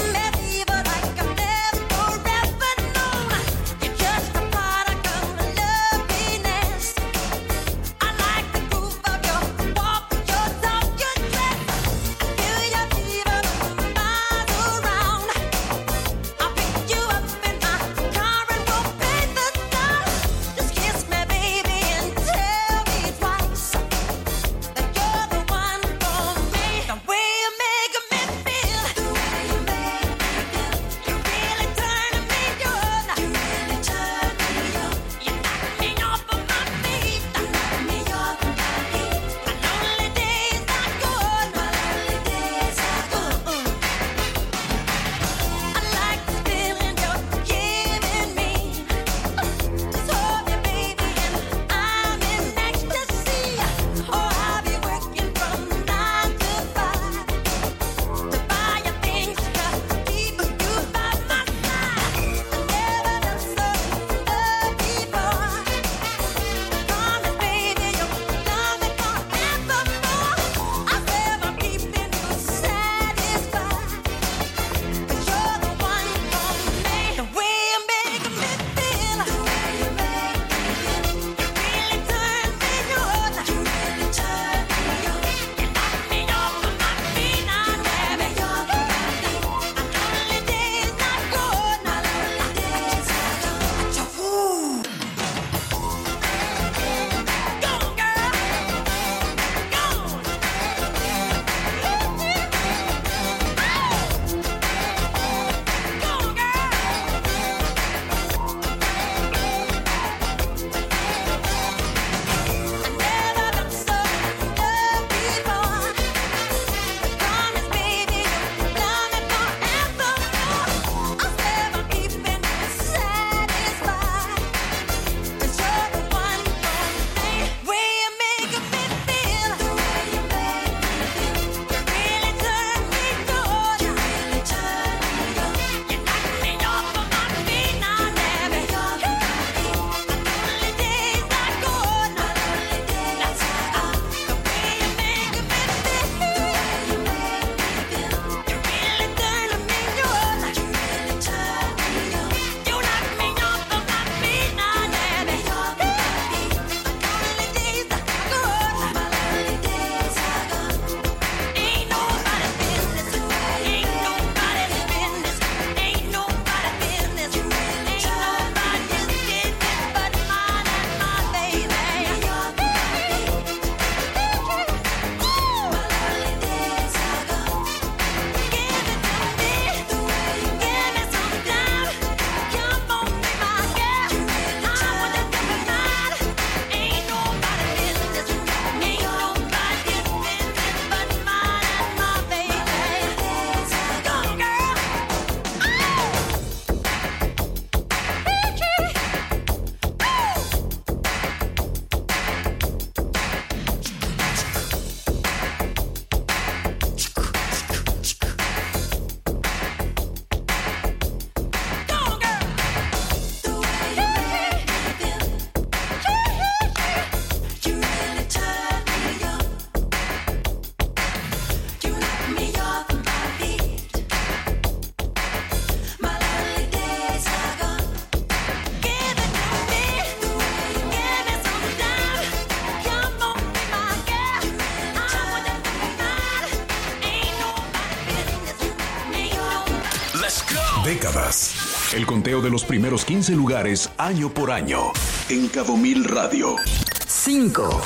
Décadas. El conteo de los primeros quince lugares año por año. En Cabo Mil Radio. cinco.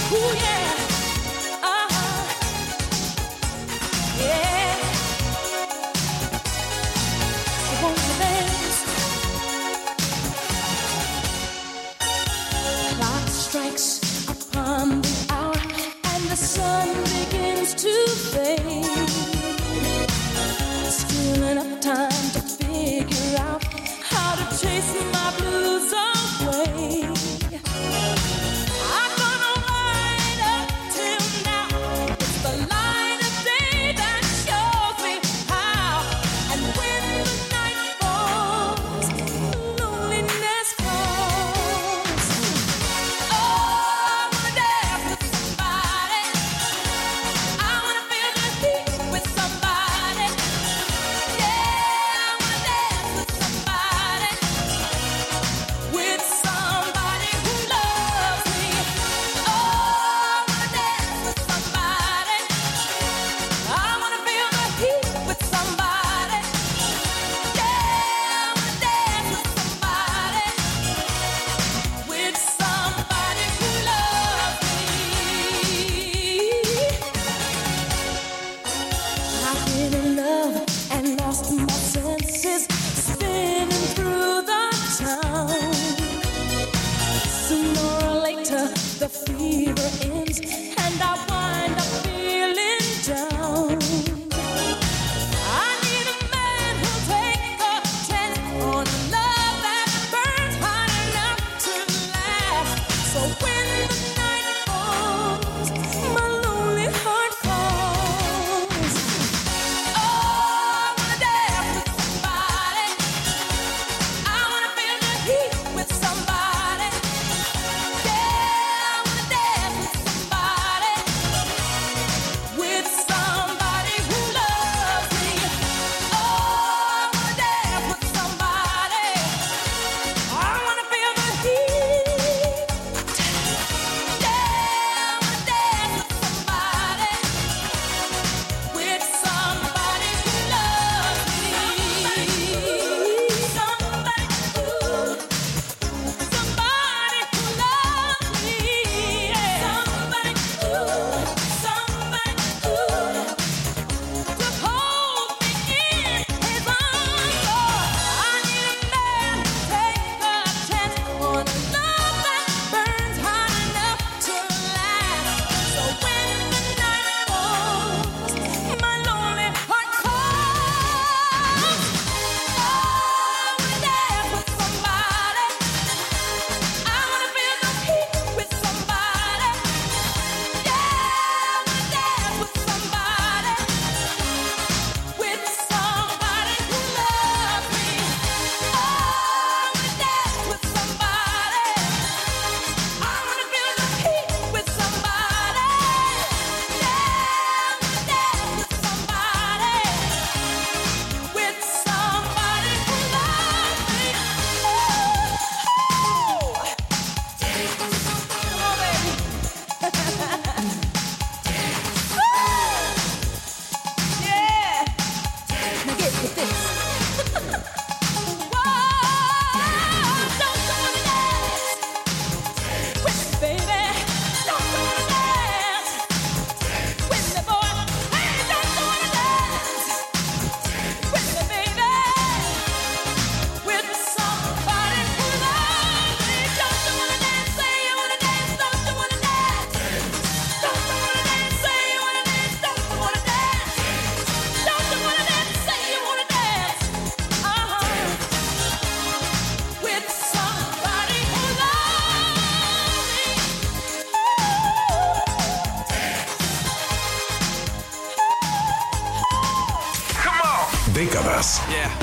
Décadas.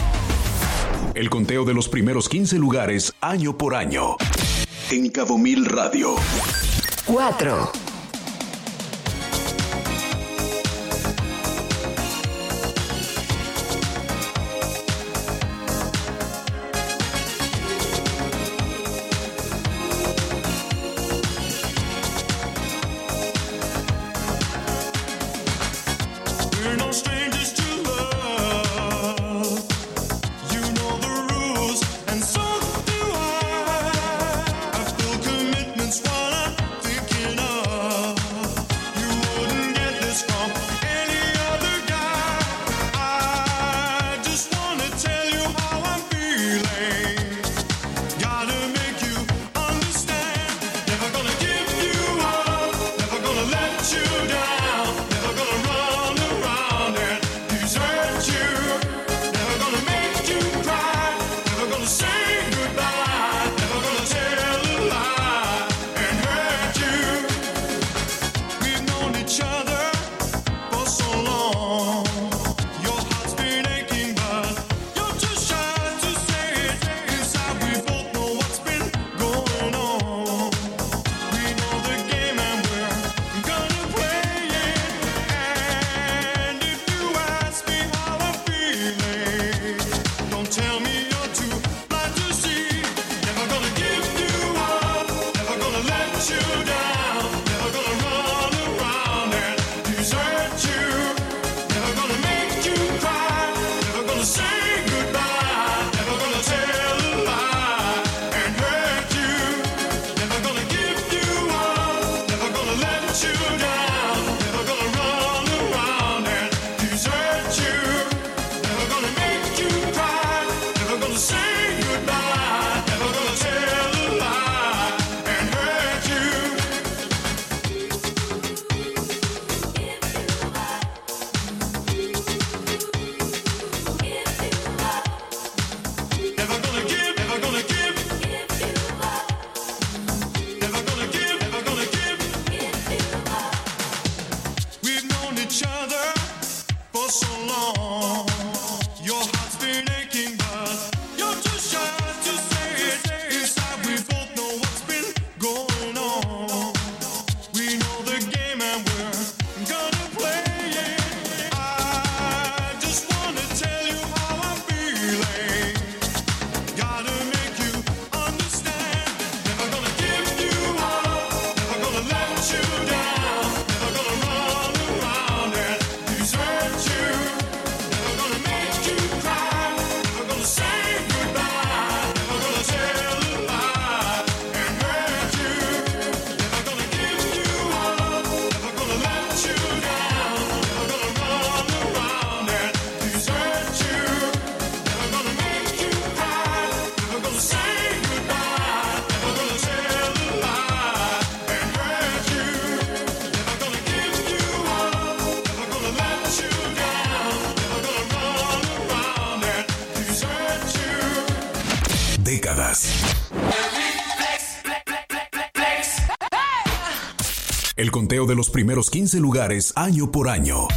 El conteo de los primeros quince lugares año por año. En Cabo Mil Radio. cuatro. Commitments while I'm thinking of El conteo de los primeros quince lugares año por año.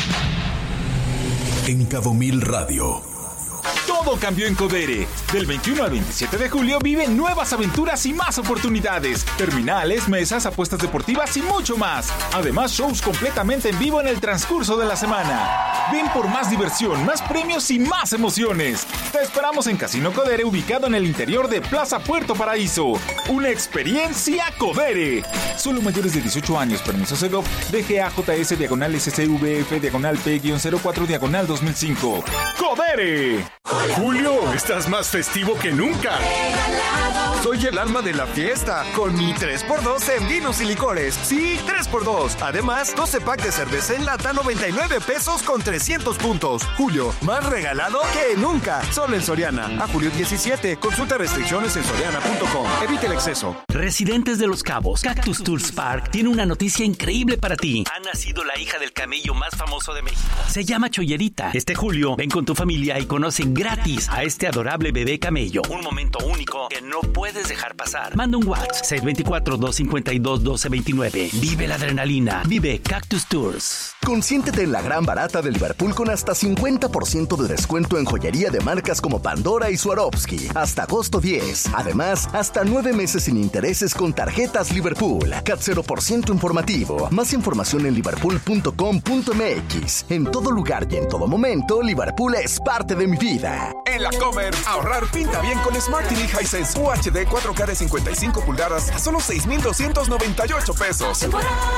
En Cabo Mil Radio. Todo cambió en Codere. Del veintiuno al veintisiete de julio vive nuevas aventuras y más oportunidades. Terminales, mesas, apuestas deportivas y mucho más. Además, shows completamente en vivo en el transcurso de la semana. Ven por más diversión, más premios y más emociones. Te esperamos en Casino Codere, ubicado en el interior de Plaza Puerto Paraíso. Una experiencia Codere. Solo mayores de dieciocho años. Permiso Segov. D G A J S diagonal S C V F diagonal P cero cuatro diagonal dos mil cinco. ¡Codere! Julio, estás más festivo que nunca. Soy el alma de la fiesta, con mi tres por dos en vinos y licores. Sí, tres por dos. Además, doce pack de cerveza en lata, noventa y nueve pesos con trescientos puntos. Julio, más regalado que nunca. Solo en Soriana. A julio diecisiete. Consulta restricciones en soriana punto com. Evite el exceso. Residentes de Los Cabos, Cactus Tours Park tiene una noticia increíble para ti. Ha nacido la hija del camello más famoso de México. Se llama Chollerita. Este julio, ven con tu familia y conoce gratis a este adorable bebé camello. Un momento único que no puedes dejar pasar. Manda un WhatsApp seis dos cuatro, dos cinco dos, uno dos dos nueve. Vive la adrenalina. Vive Cactus Tours. Consiéntete en la gran barata de Liverpool con hasta cincuenta por ciento de descuento en joyería de marcas como Pandora y Swarovski. Hasta agosto diez. Además, hasta nueve meses sin intereses con tarjetas Liverpool. C A T cero por ciento informativo. Más información en liverpool punto com punto m x. En todo lugar y en todo momento, Liverpool es parte de mi vida. En la Comer, ahorrar pinta bien con Smart T V Hisense U H D cuatro K de cincuenta y cinco pulgadas a solo seis mil doscientos noventa y ocho pesos.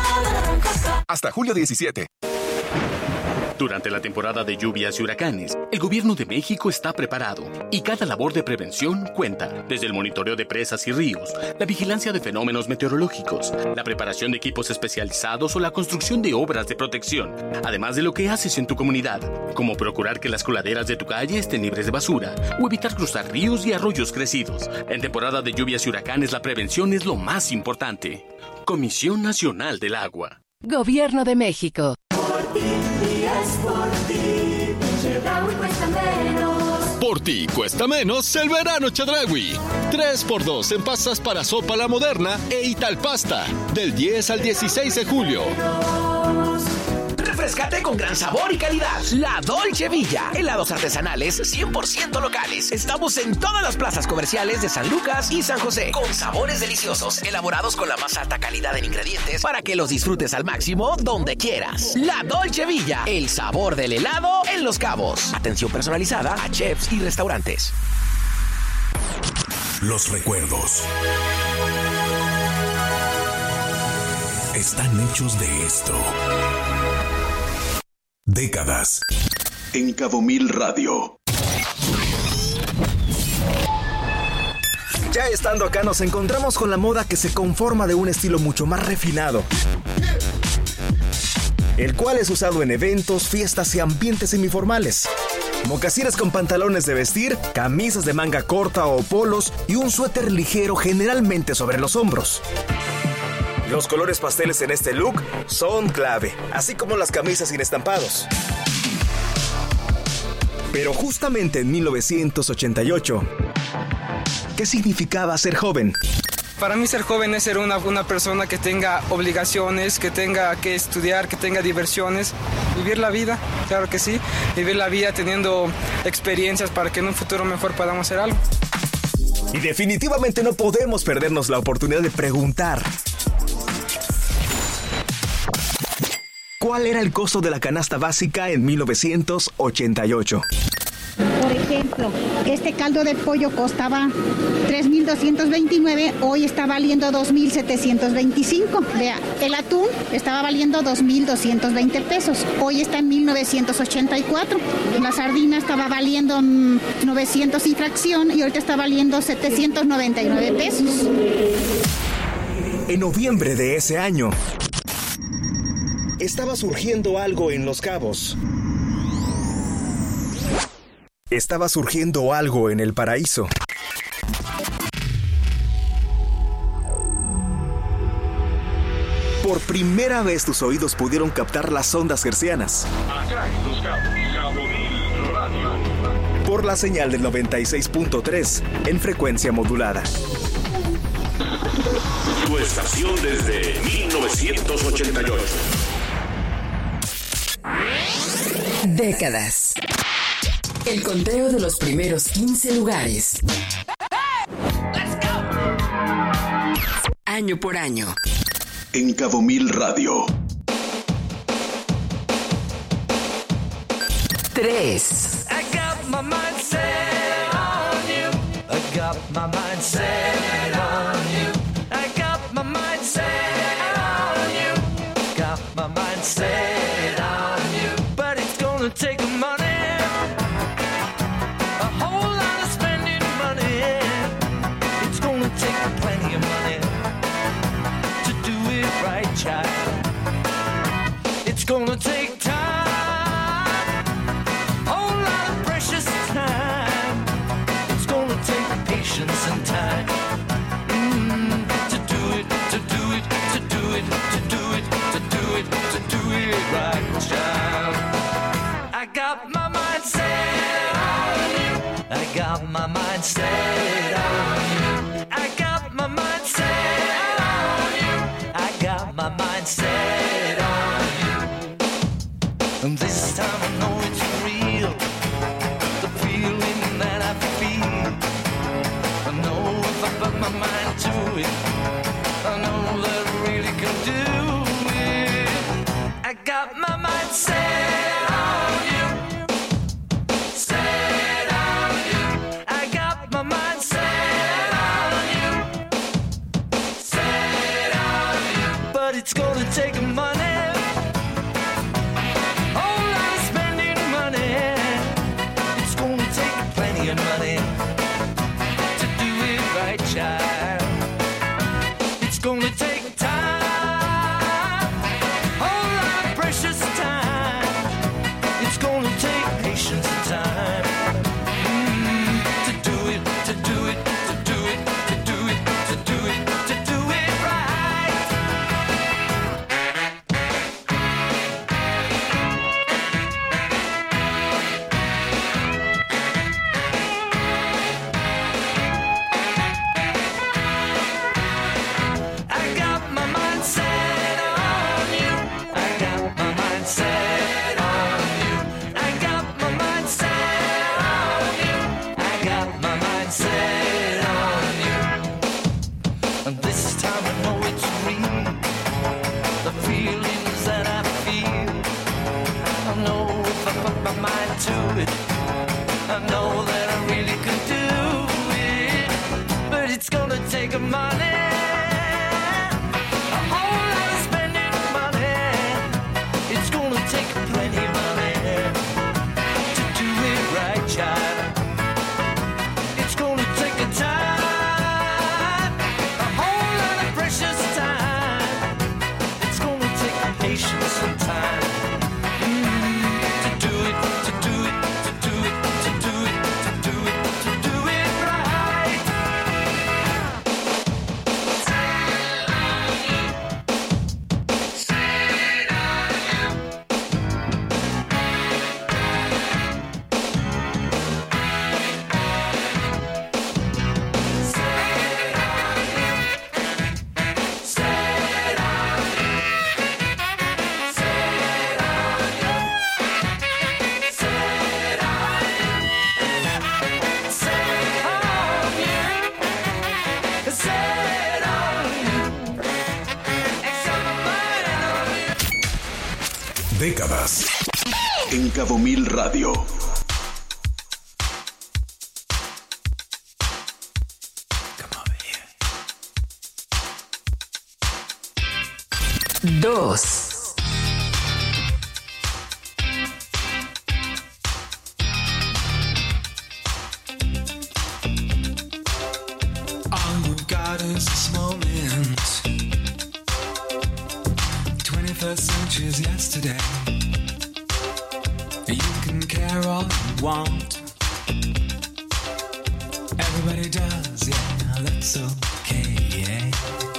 Hasta julio diecisiete. Durante la temporada de lluvias y huracanes, el gobierno de México está preparado y cada labor de prevención cuenta. Desde el monitoreo de presas y ríos, la vigilancia de fenómenos meteorológicos, la preparación de equipos especializados o la construcción de obras de protección. Además de lo que haces en tu comunidad, como procurar que las coladeras de tu calle estén libres de basura o evitar cruzar ríos y arroyos crecidos. En temporada de lluvias y huracanes, la prevención es lo más importante. Comisión Nacional del Agua. Gobierno de México. Por ti, Chedraui cuesta menos. Por ti cuesta menos el verano Chedraui. tres por dos en pastas para sopa la moderna e Italpasta. Del diez al dieciséis de julio. Refrescate con gran sabor y calidad. La Dolce Villa. Helados artesanales cien por ciento locales. Estamos en todas las plazas comerciales de San Lucas y San José. Con sabores deliciosos, elaborados con la más alta calidad en ingredientes para que los disfrutes al máximo donde quieras. La Dolce Villa. El sabor del helado en Los Cabos. Atención personalizada a chefs y restaurantes. Los recuerdos están hechos de esto. Décadas en Cabo Mil Radio. Ya estando acá nos encontramos con la moda que se conforma de un estilo mucho más refinado, el cual es usado en eventos, fiestas y ambientes semiformales. Mocasines con pantalones de vestir, camisas de manga corta o polos y un suéter ligero generalmente sobre los hombros. Los colores pasteles en este look son clave, así como las camisas sin estampados. Pero justamente en mil novecientos ochenta y ocho, ¿qué significaba ser joven? Para mí ser joven es ser una, una persona que tenga obligaciones, que tenga que estudiar, que tenga diversiones, vivir la vida, claro que sí, vivir la vida teniendo experiencias para que en un futuro mejor podamos hacer algo. Y definitivamente no podemos perdernos la oportunidad de preguntar: ¿cuál era el costo de la canasta básica en mil novecientos ochenta y ocho? Por ejemplo, este caldo de pollo costaba tres mil doscientos veintinueve, hoy está valiendo dos mil setecientos veinticinco. Vea, el atún estaba valiendo dos mil doscientos veinte pesos, hoy está en mil novecientos ochenta y cuatro. La sardina estaba valiendo mmm, novecientos y fracción y ahorita está valiendo setecientos noventa y nueve pesos. En noviembre de ese año, estaba surgiendo algo en Los Cabos. Estaba surgiendo algo en el paraíso. Por primera vez tus oídos pudieron captar las ondas hercianas. Por la señal del noventa y seis punto tres en frecuencia modulada. Tu estación desde mil novecientos ochenta y ocho. Décadas. El conteo de los primeros quince lugares. Año por año. En Cabo Mil Radio. tres. I got my mind set on you. I got my mind set on you. I got my mind set on you. Got my mind set on you. But it's gonna take money. A whole lot of spending money. It's gonna take plenty of money to do it right, child. It's gonna take time. And time mm, to do it, to do it, to do it, to do it, to do it, to do it right, child. I got my mind set on you. I got my mind set on you. I got my mind set on you. I got my mind set on you. And this time I know it's real. The feeling that I feel. I know if I put my mind to it, I know that I really can do it. I got my mind set on you, set on you. I got my mind set on you, set on you. But it's gonna take money, whole lot of spending money. It's gonna take plenty of money. Right, child. It's gonna take time, whole lot of precious time. It's gonna take patience and time mm, to do it, to do it, to do it, to do it, to do it, to do it right. To it, I know that I really can do it, but it's gonna take a money, a whole lot of spending money. It's gonna take plenty of money to do it right, child. It's gonna take a time, a whole lot of precious time. It's gonna take patience and time. Décadas. En Cabo Mil Radio. Dos. All you've got is this moment. twenty-first century's yesterday. You can care all you want. Everybody does, yeah, that's okay, yeah.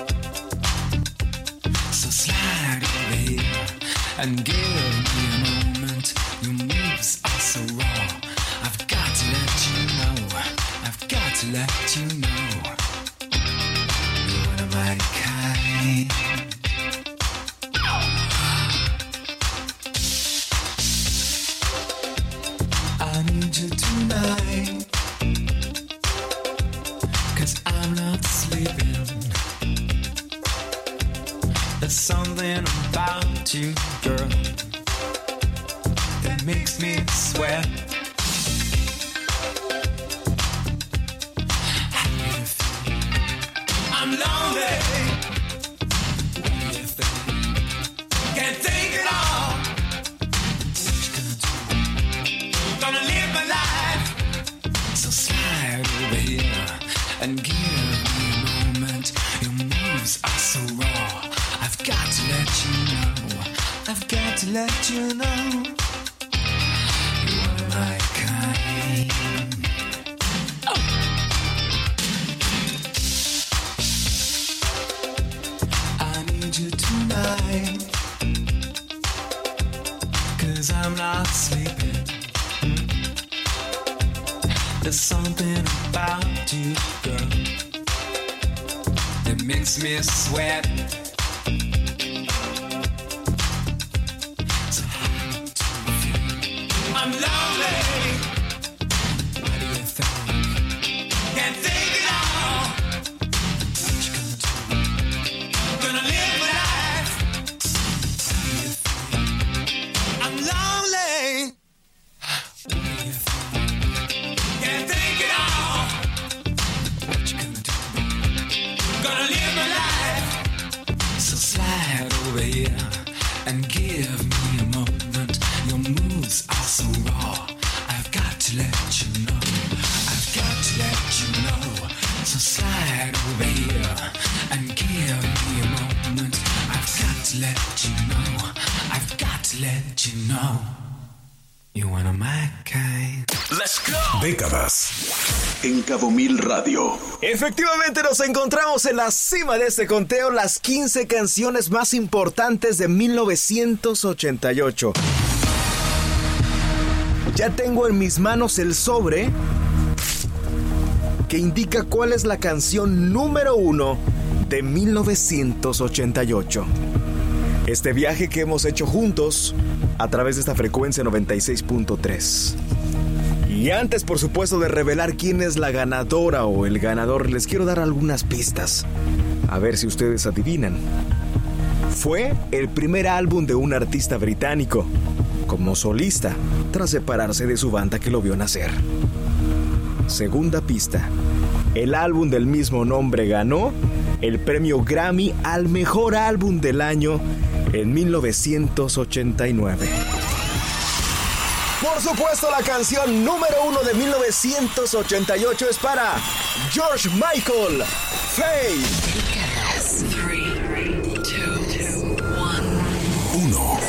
So slide over here and give me a moment. Your moves are so raw. I've got to let you know. I've got to let you know. You're one of my kind. kind. I need you tonight, 'cause I'm not sleeping. There's something about you, girl, that makes me sweat. I'm lonely. What do you think? Can't take it all. What you gonna do? Gonna live my life. So slide over here and give me a moment. Your moves are so raw. I've got to let you know. I've got to let you know. You are my kind. You tonight, 'cause I'm not sleeping. There's something about you, girl, that makes me sweat. So how do you feel? I'm lonely. What do you think? Can't think it all. What you gonna do? Gonna live. And give me a moment. Your moves are so raw. I've got to let you know. I've got to let you know. So slide over here and give me a moment. I've got to let you know. I've got to let you know. You wanna my kind. Let's go. Décadas en Cabo Mil Radio. Efectivamente nos encontramos en la cima de este conteo, las quince canciones más importantes de mil novecientos ochenta y ocho. Ya tengo en mis manos el sobre que indica cuál es la canción número uno de mil novecientos ochenta y ocho. Este viaje que hemos hecho juntos a través de esta frecuencia noventa y seis punto tres. Y antes, por supuesto, de revelar quién es la ganadora o el ganador, les quiero dar algunas pistas. A ver si ustedes adivinan. Fue el primer álbum de un artista británico, como solista, tras separarse de su banda que lo vio nacer. Segunda pista. El álbum del mismo nombre ganó el premio Grammy al mejor álbum del año en mil novecientos ochenta y nueve. Por supuesto, la canción número uno de mil novecientos ochenta y ocho es para George Michael, Faith. Uno.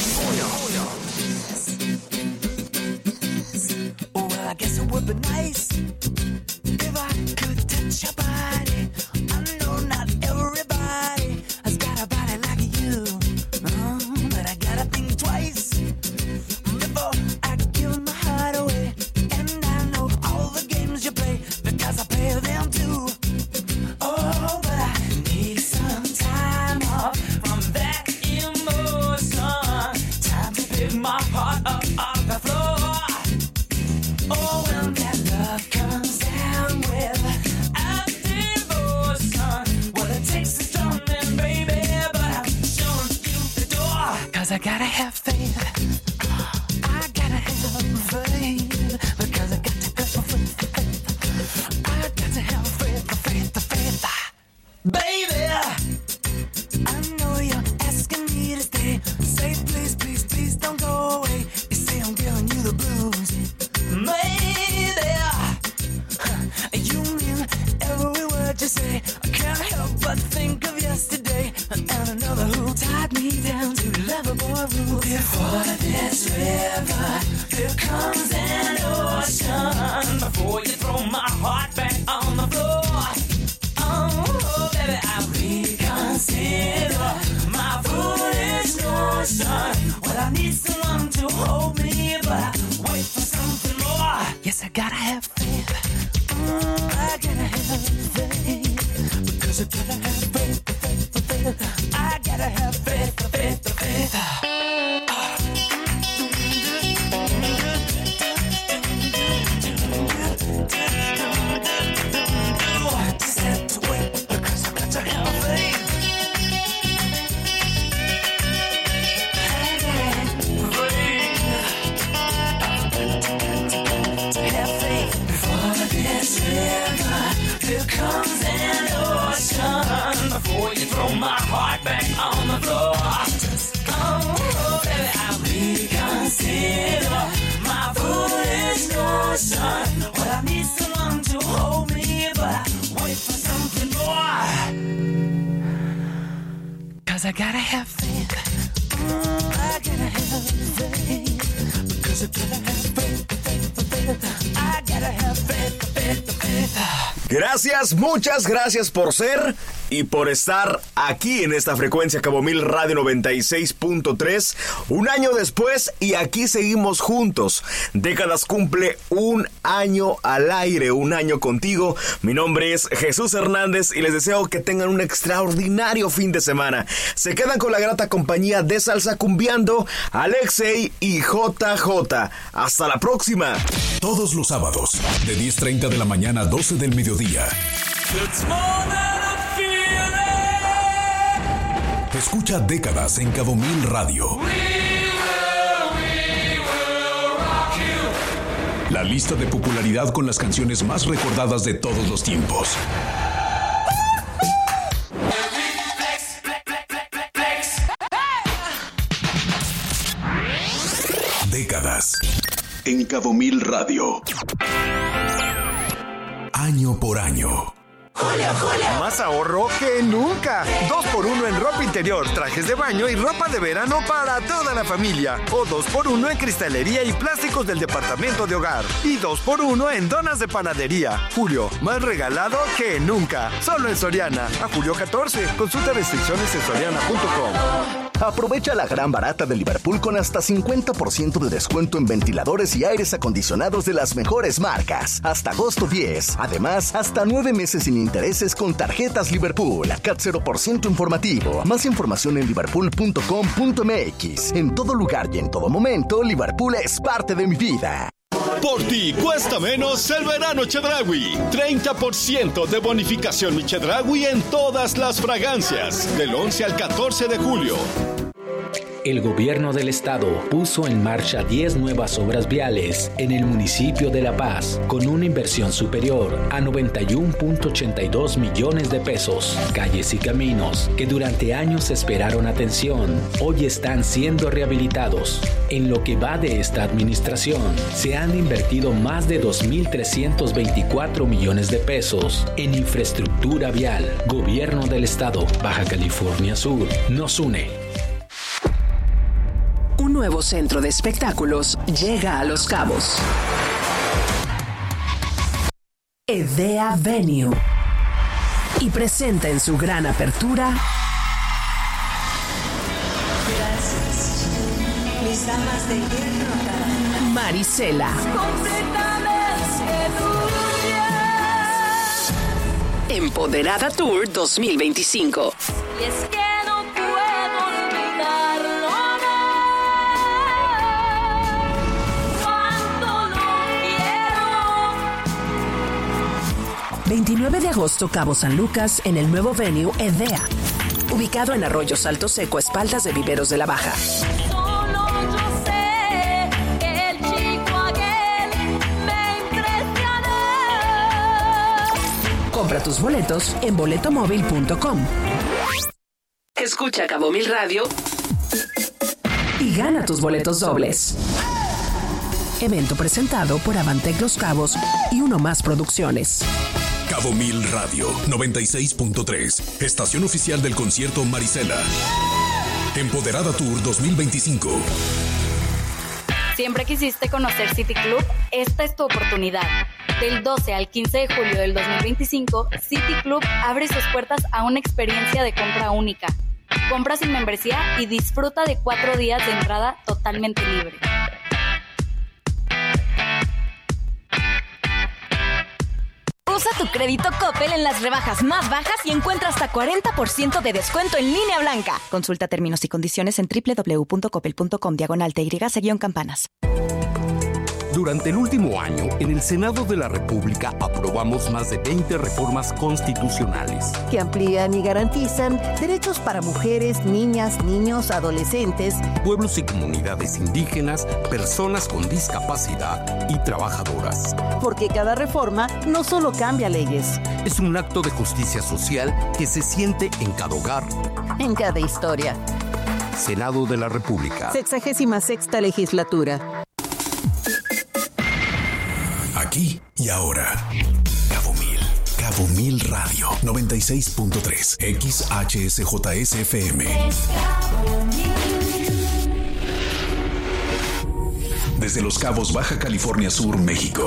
Well, I guess it would be nice if I could touch your body. I know not everybody has got a body like you, oh, but I gotta think twice before I give my heart away. And I know all the games you play because I play them too. Oh, but I need some time off from that emotion. Time to pick my heart up off the floor. Oh, when that love comes down with a devotion, well, it takes a stomach, baby, but I'm showing you the door. 'Cause I gotta have faith. I gotta have faith. Because I got to go for faith. I got to have faith, faith, faith. Baby, I know you're asking me to stay. Say please, please, please don't go away. You say I'm giving you the blues. Maybe you mean every word you say. I can't help but think of yesterday and another who tied me down to lovable rules. Before this river, here comes an ocean. Before you throw my heart back on the floor. Oh, baby, I reconsider my foolish notion. Well, I need someone to hold me, but I wait for something more. Yes, I gotta have faith. Mm, I gotta have faith. Because I gotta have faith, faith, faith. faith. I gotta have faith, faith, faith. Just have to wait because I got to have faith. Here comes an ocean before you throw my heart back on the floor. Just come on, baby, I reconsider my foolish notion. Well, I need someone to hold me, but I wait for something more. Cause I gotta have faith. Mm, I gotta have faith. Because I gotta have faith, faith, faith. I gotta have faith, faith, faith. Gracias, muchas gracias por ser y por estar aquí en esta frecuencia Cabo Mil Radio noventa y seis punto tres. Un año después y aquí seguimos juntos. Décadas cumple un año al aire, un año contigo. Mi nombre es Jesús Hernández y les deseo que tengan un extraordinario fin de semana. Se quedan con la grata compañía de Salsa Cumbiando, Alexei y J J. Hasta la próxima. Todos los sábados, de diez treinta de la mañana a doce del mediodía. Escucha Décadas en Cabo Mil Radio. La lista de popularidad con las canciones más recordadas de todos los tiempos. Décadas en Cabo Mil Radio. Año por año. Julio, Julio. Más ahorro que nunca. Dos por uno en ropa interior, trajes de baño y ropa de verano para toda la familia. O dos por uno en cristalería y plásticos del departamento de hogar. Y dos por uno en donas de panadería. Julio, más regalado que nunca. Solo en Soriana. A julio catorce. Consulta restricciones en soriana punto com. Aprovecha la gran barata de Liverpool con hasta cincuenta por ciento de descuento en ventiladores y aires acondicionados de las mejores marcas. Hasta agosto diez. Además, hasta nueve meses sin intereses con tarjetas Liverpool. C A T cero por ciento informativo. Más información en liverpool punto com punto m x. En todo lugar y en todo momento, Liverpool es parte de mi vida. Por ti cuesta menos el verano Chedraui. treinta por ciento de bonificación mi Chedraui en todas las fragancias. Del once al catorce de julio. El gobierno del estado puso en marcha diez nuevas obras viales en el municipio de La Paz con una inversión superior a noventa y uno punto ochenta y dos millones de pesos. Calles y caminos que durante años esperaron atención, hoy están siendo rehabilitados. En lo que va de esta administración, se han invertido más de dos mil trescientos veinticuatro millones de pesos en infraestructura vial. Gobierno del estado, Baja California Sur, nos une. Un nuevo centro de espectáculos llega a Los Cabos. Edea Venue. Y presenta en su gran apertura Gracias, mis damas de hierro. Marisela. Empoderada Tour dos mil veinticinco. Y es que no puedo olvidarlo. veintinueve de agosto, Cabo San Lucas, en el nuevo venue Edea, ubicado en Arroyo Salto Seco, espaldas de Viveros de la Baja. Solo yo sé que el chico aquel me impresionó. Compra tus boletos en boletomóvil punto com. Escucha Cabo Mil Radio y gana tus boletos dobles. Evento presentado por Avantec Los Cabos y Uno Más Producciones. Cabo Mil Radio noventa y seis punto tres, estación oficial del concierto Marisela. Empoderada Tour dos mil veinticinco. ¿Siempre quisiste conocer City Club? Esta es tu oportunidad. Del doce al quince de julio del dos mil veinticinco, City Club abre sus puertas a una experiencia de compra única. Compra sin membresía y disfruta de cuatro días de entrada totalmente libre. Usa tu crédito Coppel en las rebajas más bajas y encuentra hasta cuarenta por ciento de descuento en línea blanca. Consulta términos y condiciones en doble u doble u doble u punto coppel punto com diagonal T Y guión campanas. Durante el último año, en el Senado de la República aprobamos más de veinte reformas constitucionales que amplían y garantizan derechos para mujeres, niñas, niños, adolescentes, pueblos y comunidades indígenas, personas con discapacidad y trabajadoras. Porque cada reforma no solo cambia leyes, es un acto de justicia social que se siente en cada hogar, en cada historia. Senado de la República. Sexagésima sexta legislatura. Aquí y ahora. Cabo Mil. Cabo Mil Radio. noventa y seis punto tres. X H S J S F M. Desde Los Cabos, Baja California Sur, México.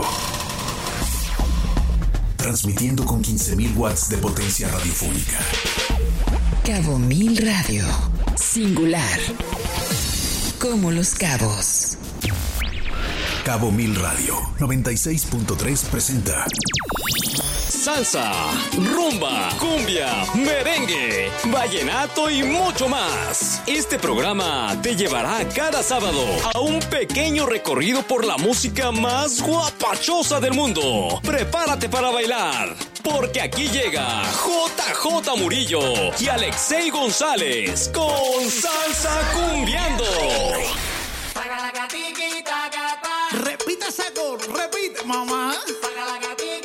Transmitiendo con quince mil watts de potencia radiofónica. Cabo Mil Radio. Singular. Como Los Cabos. Cabo Mil Radio noventa y seis punto tres presenta salsa, rumba, cumbia, merengue, vallenato y mucho más. Este programa te llevará cada sábado a un pequeño recorrido por la música más guapachosa del mundo. Prepárate para bailar, porque aquí llega J J Murillo y Alexei González con Salsa Cumbiando. Repite ese coro, repite, mamá.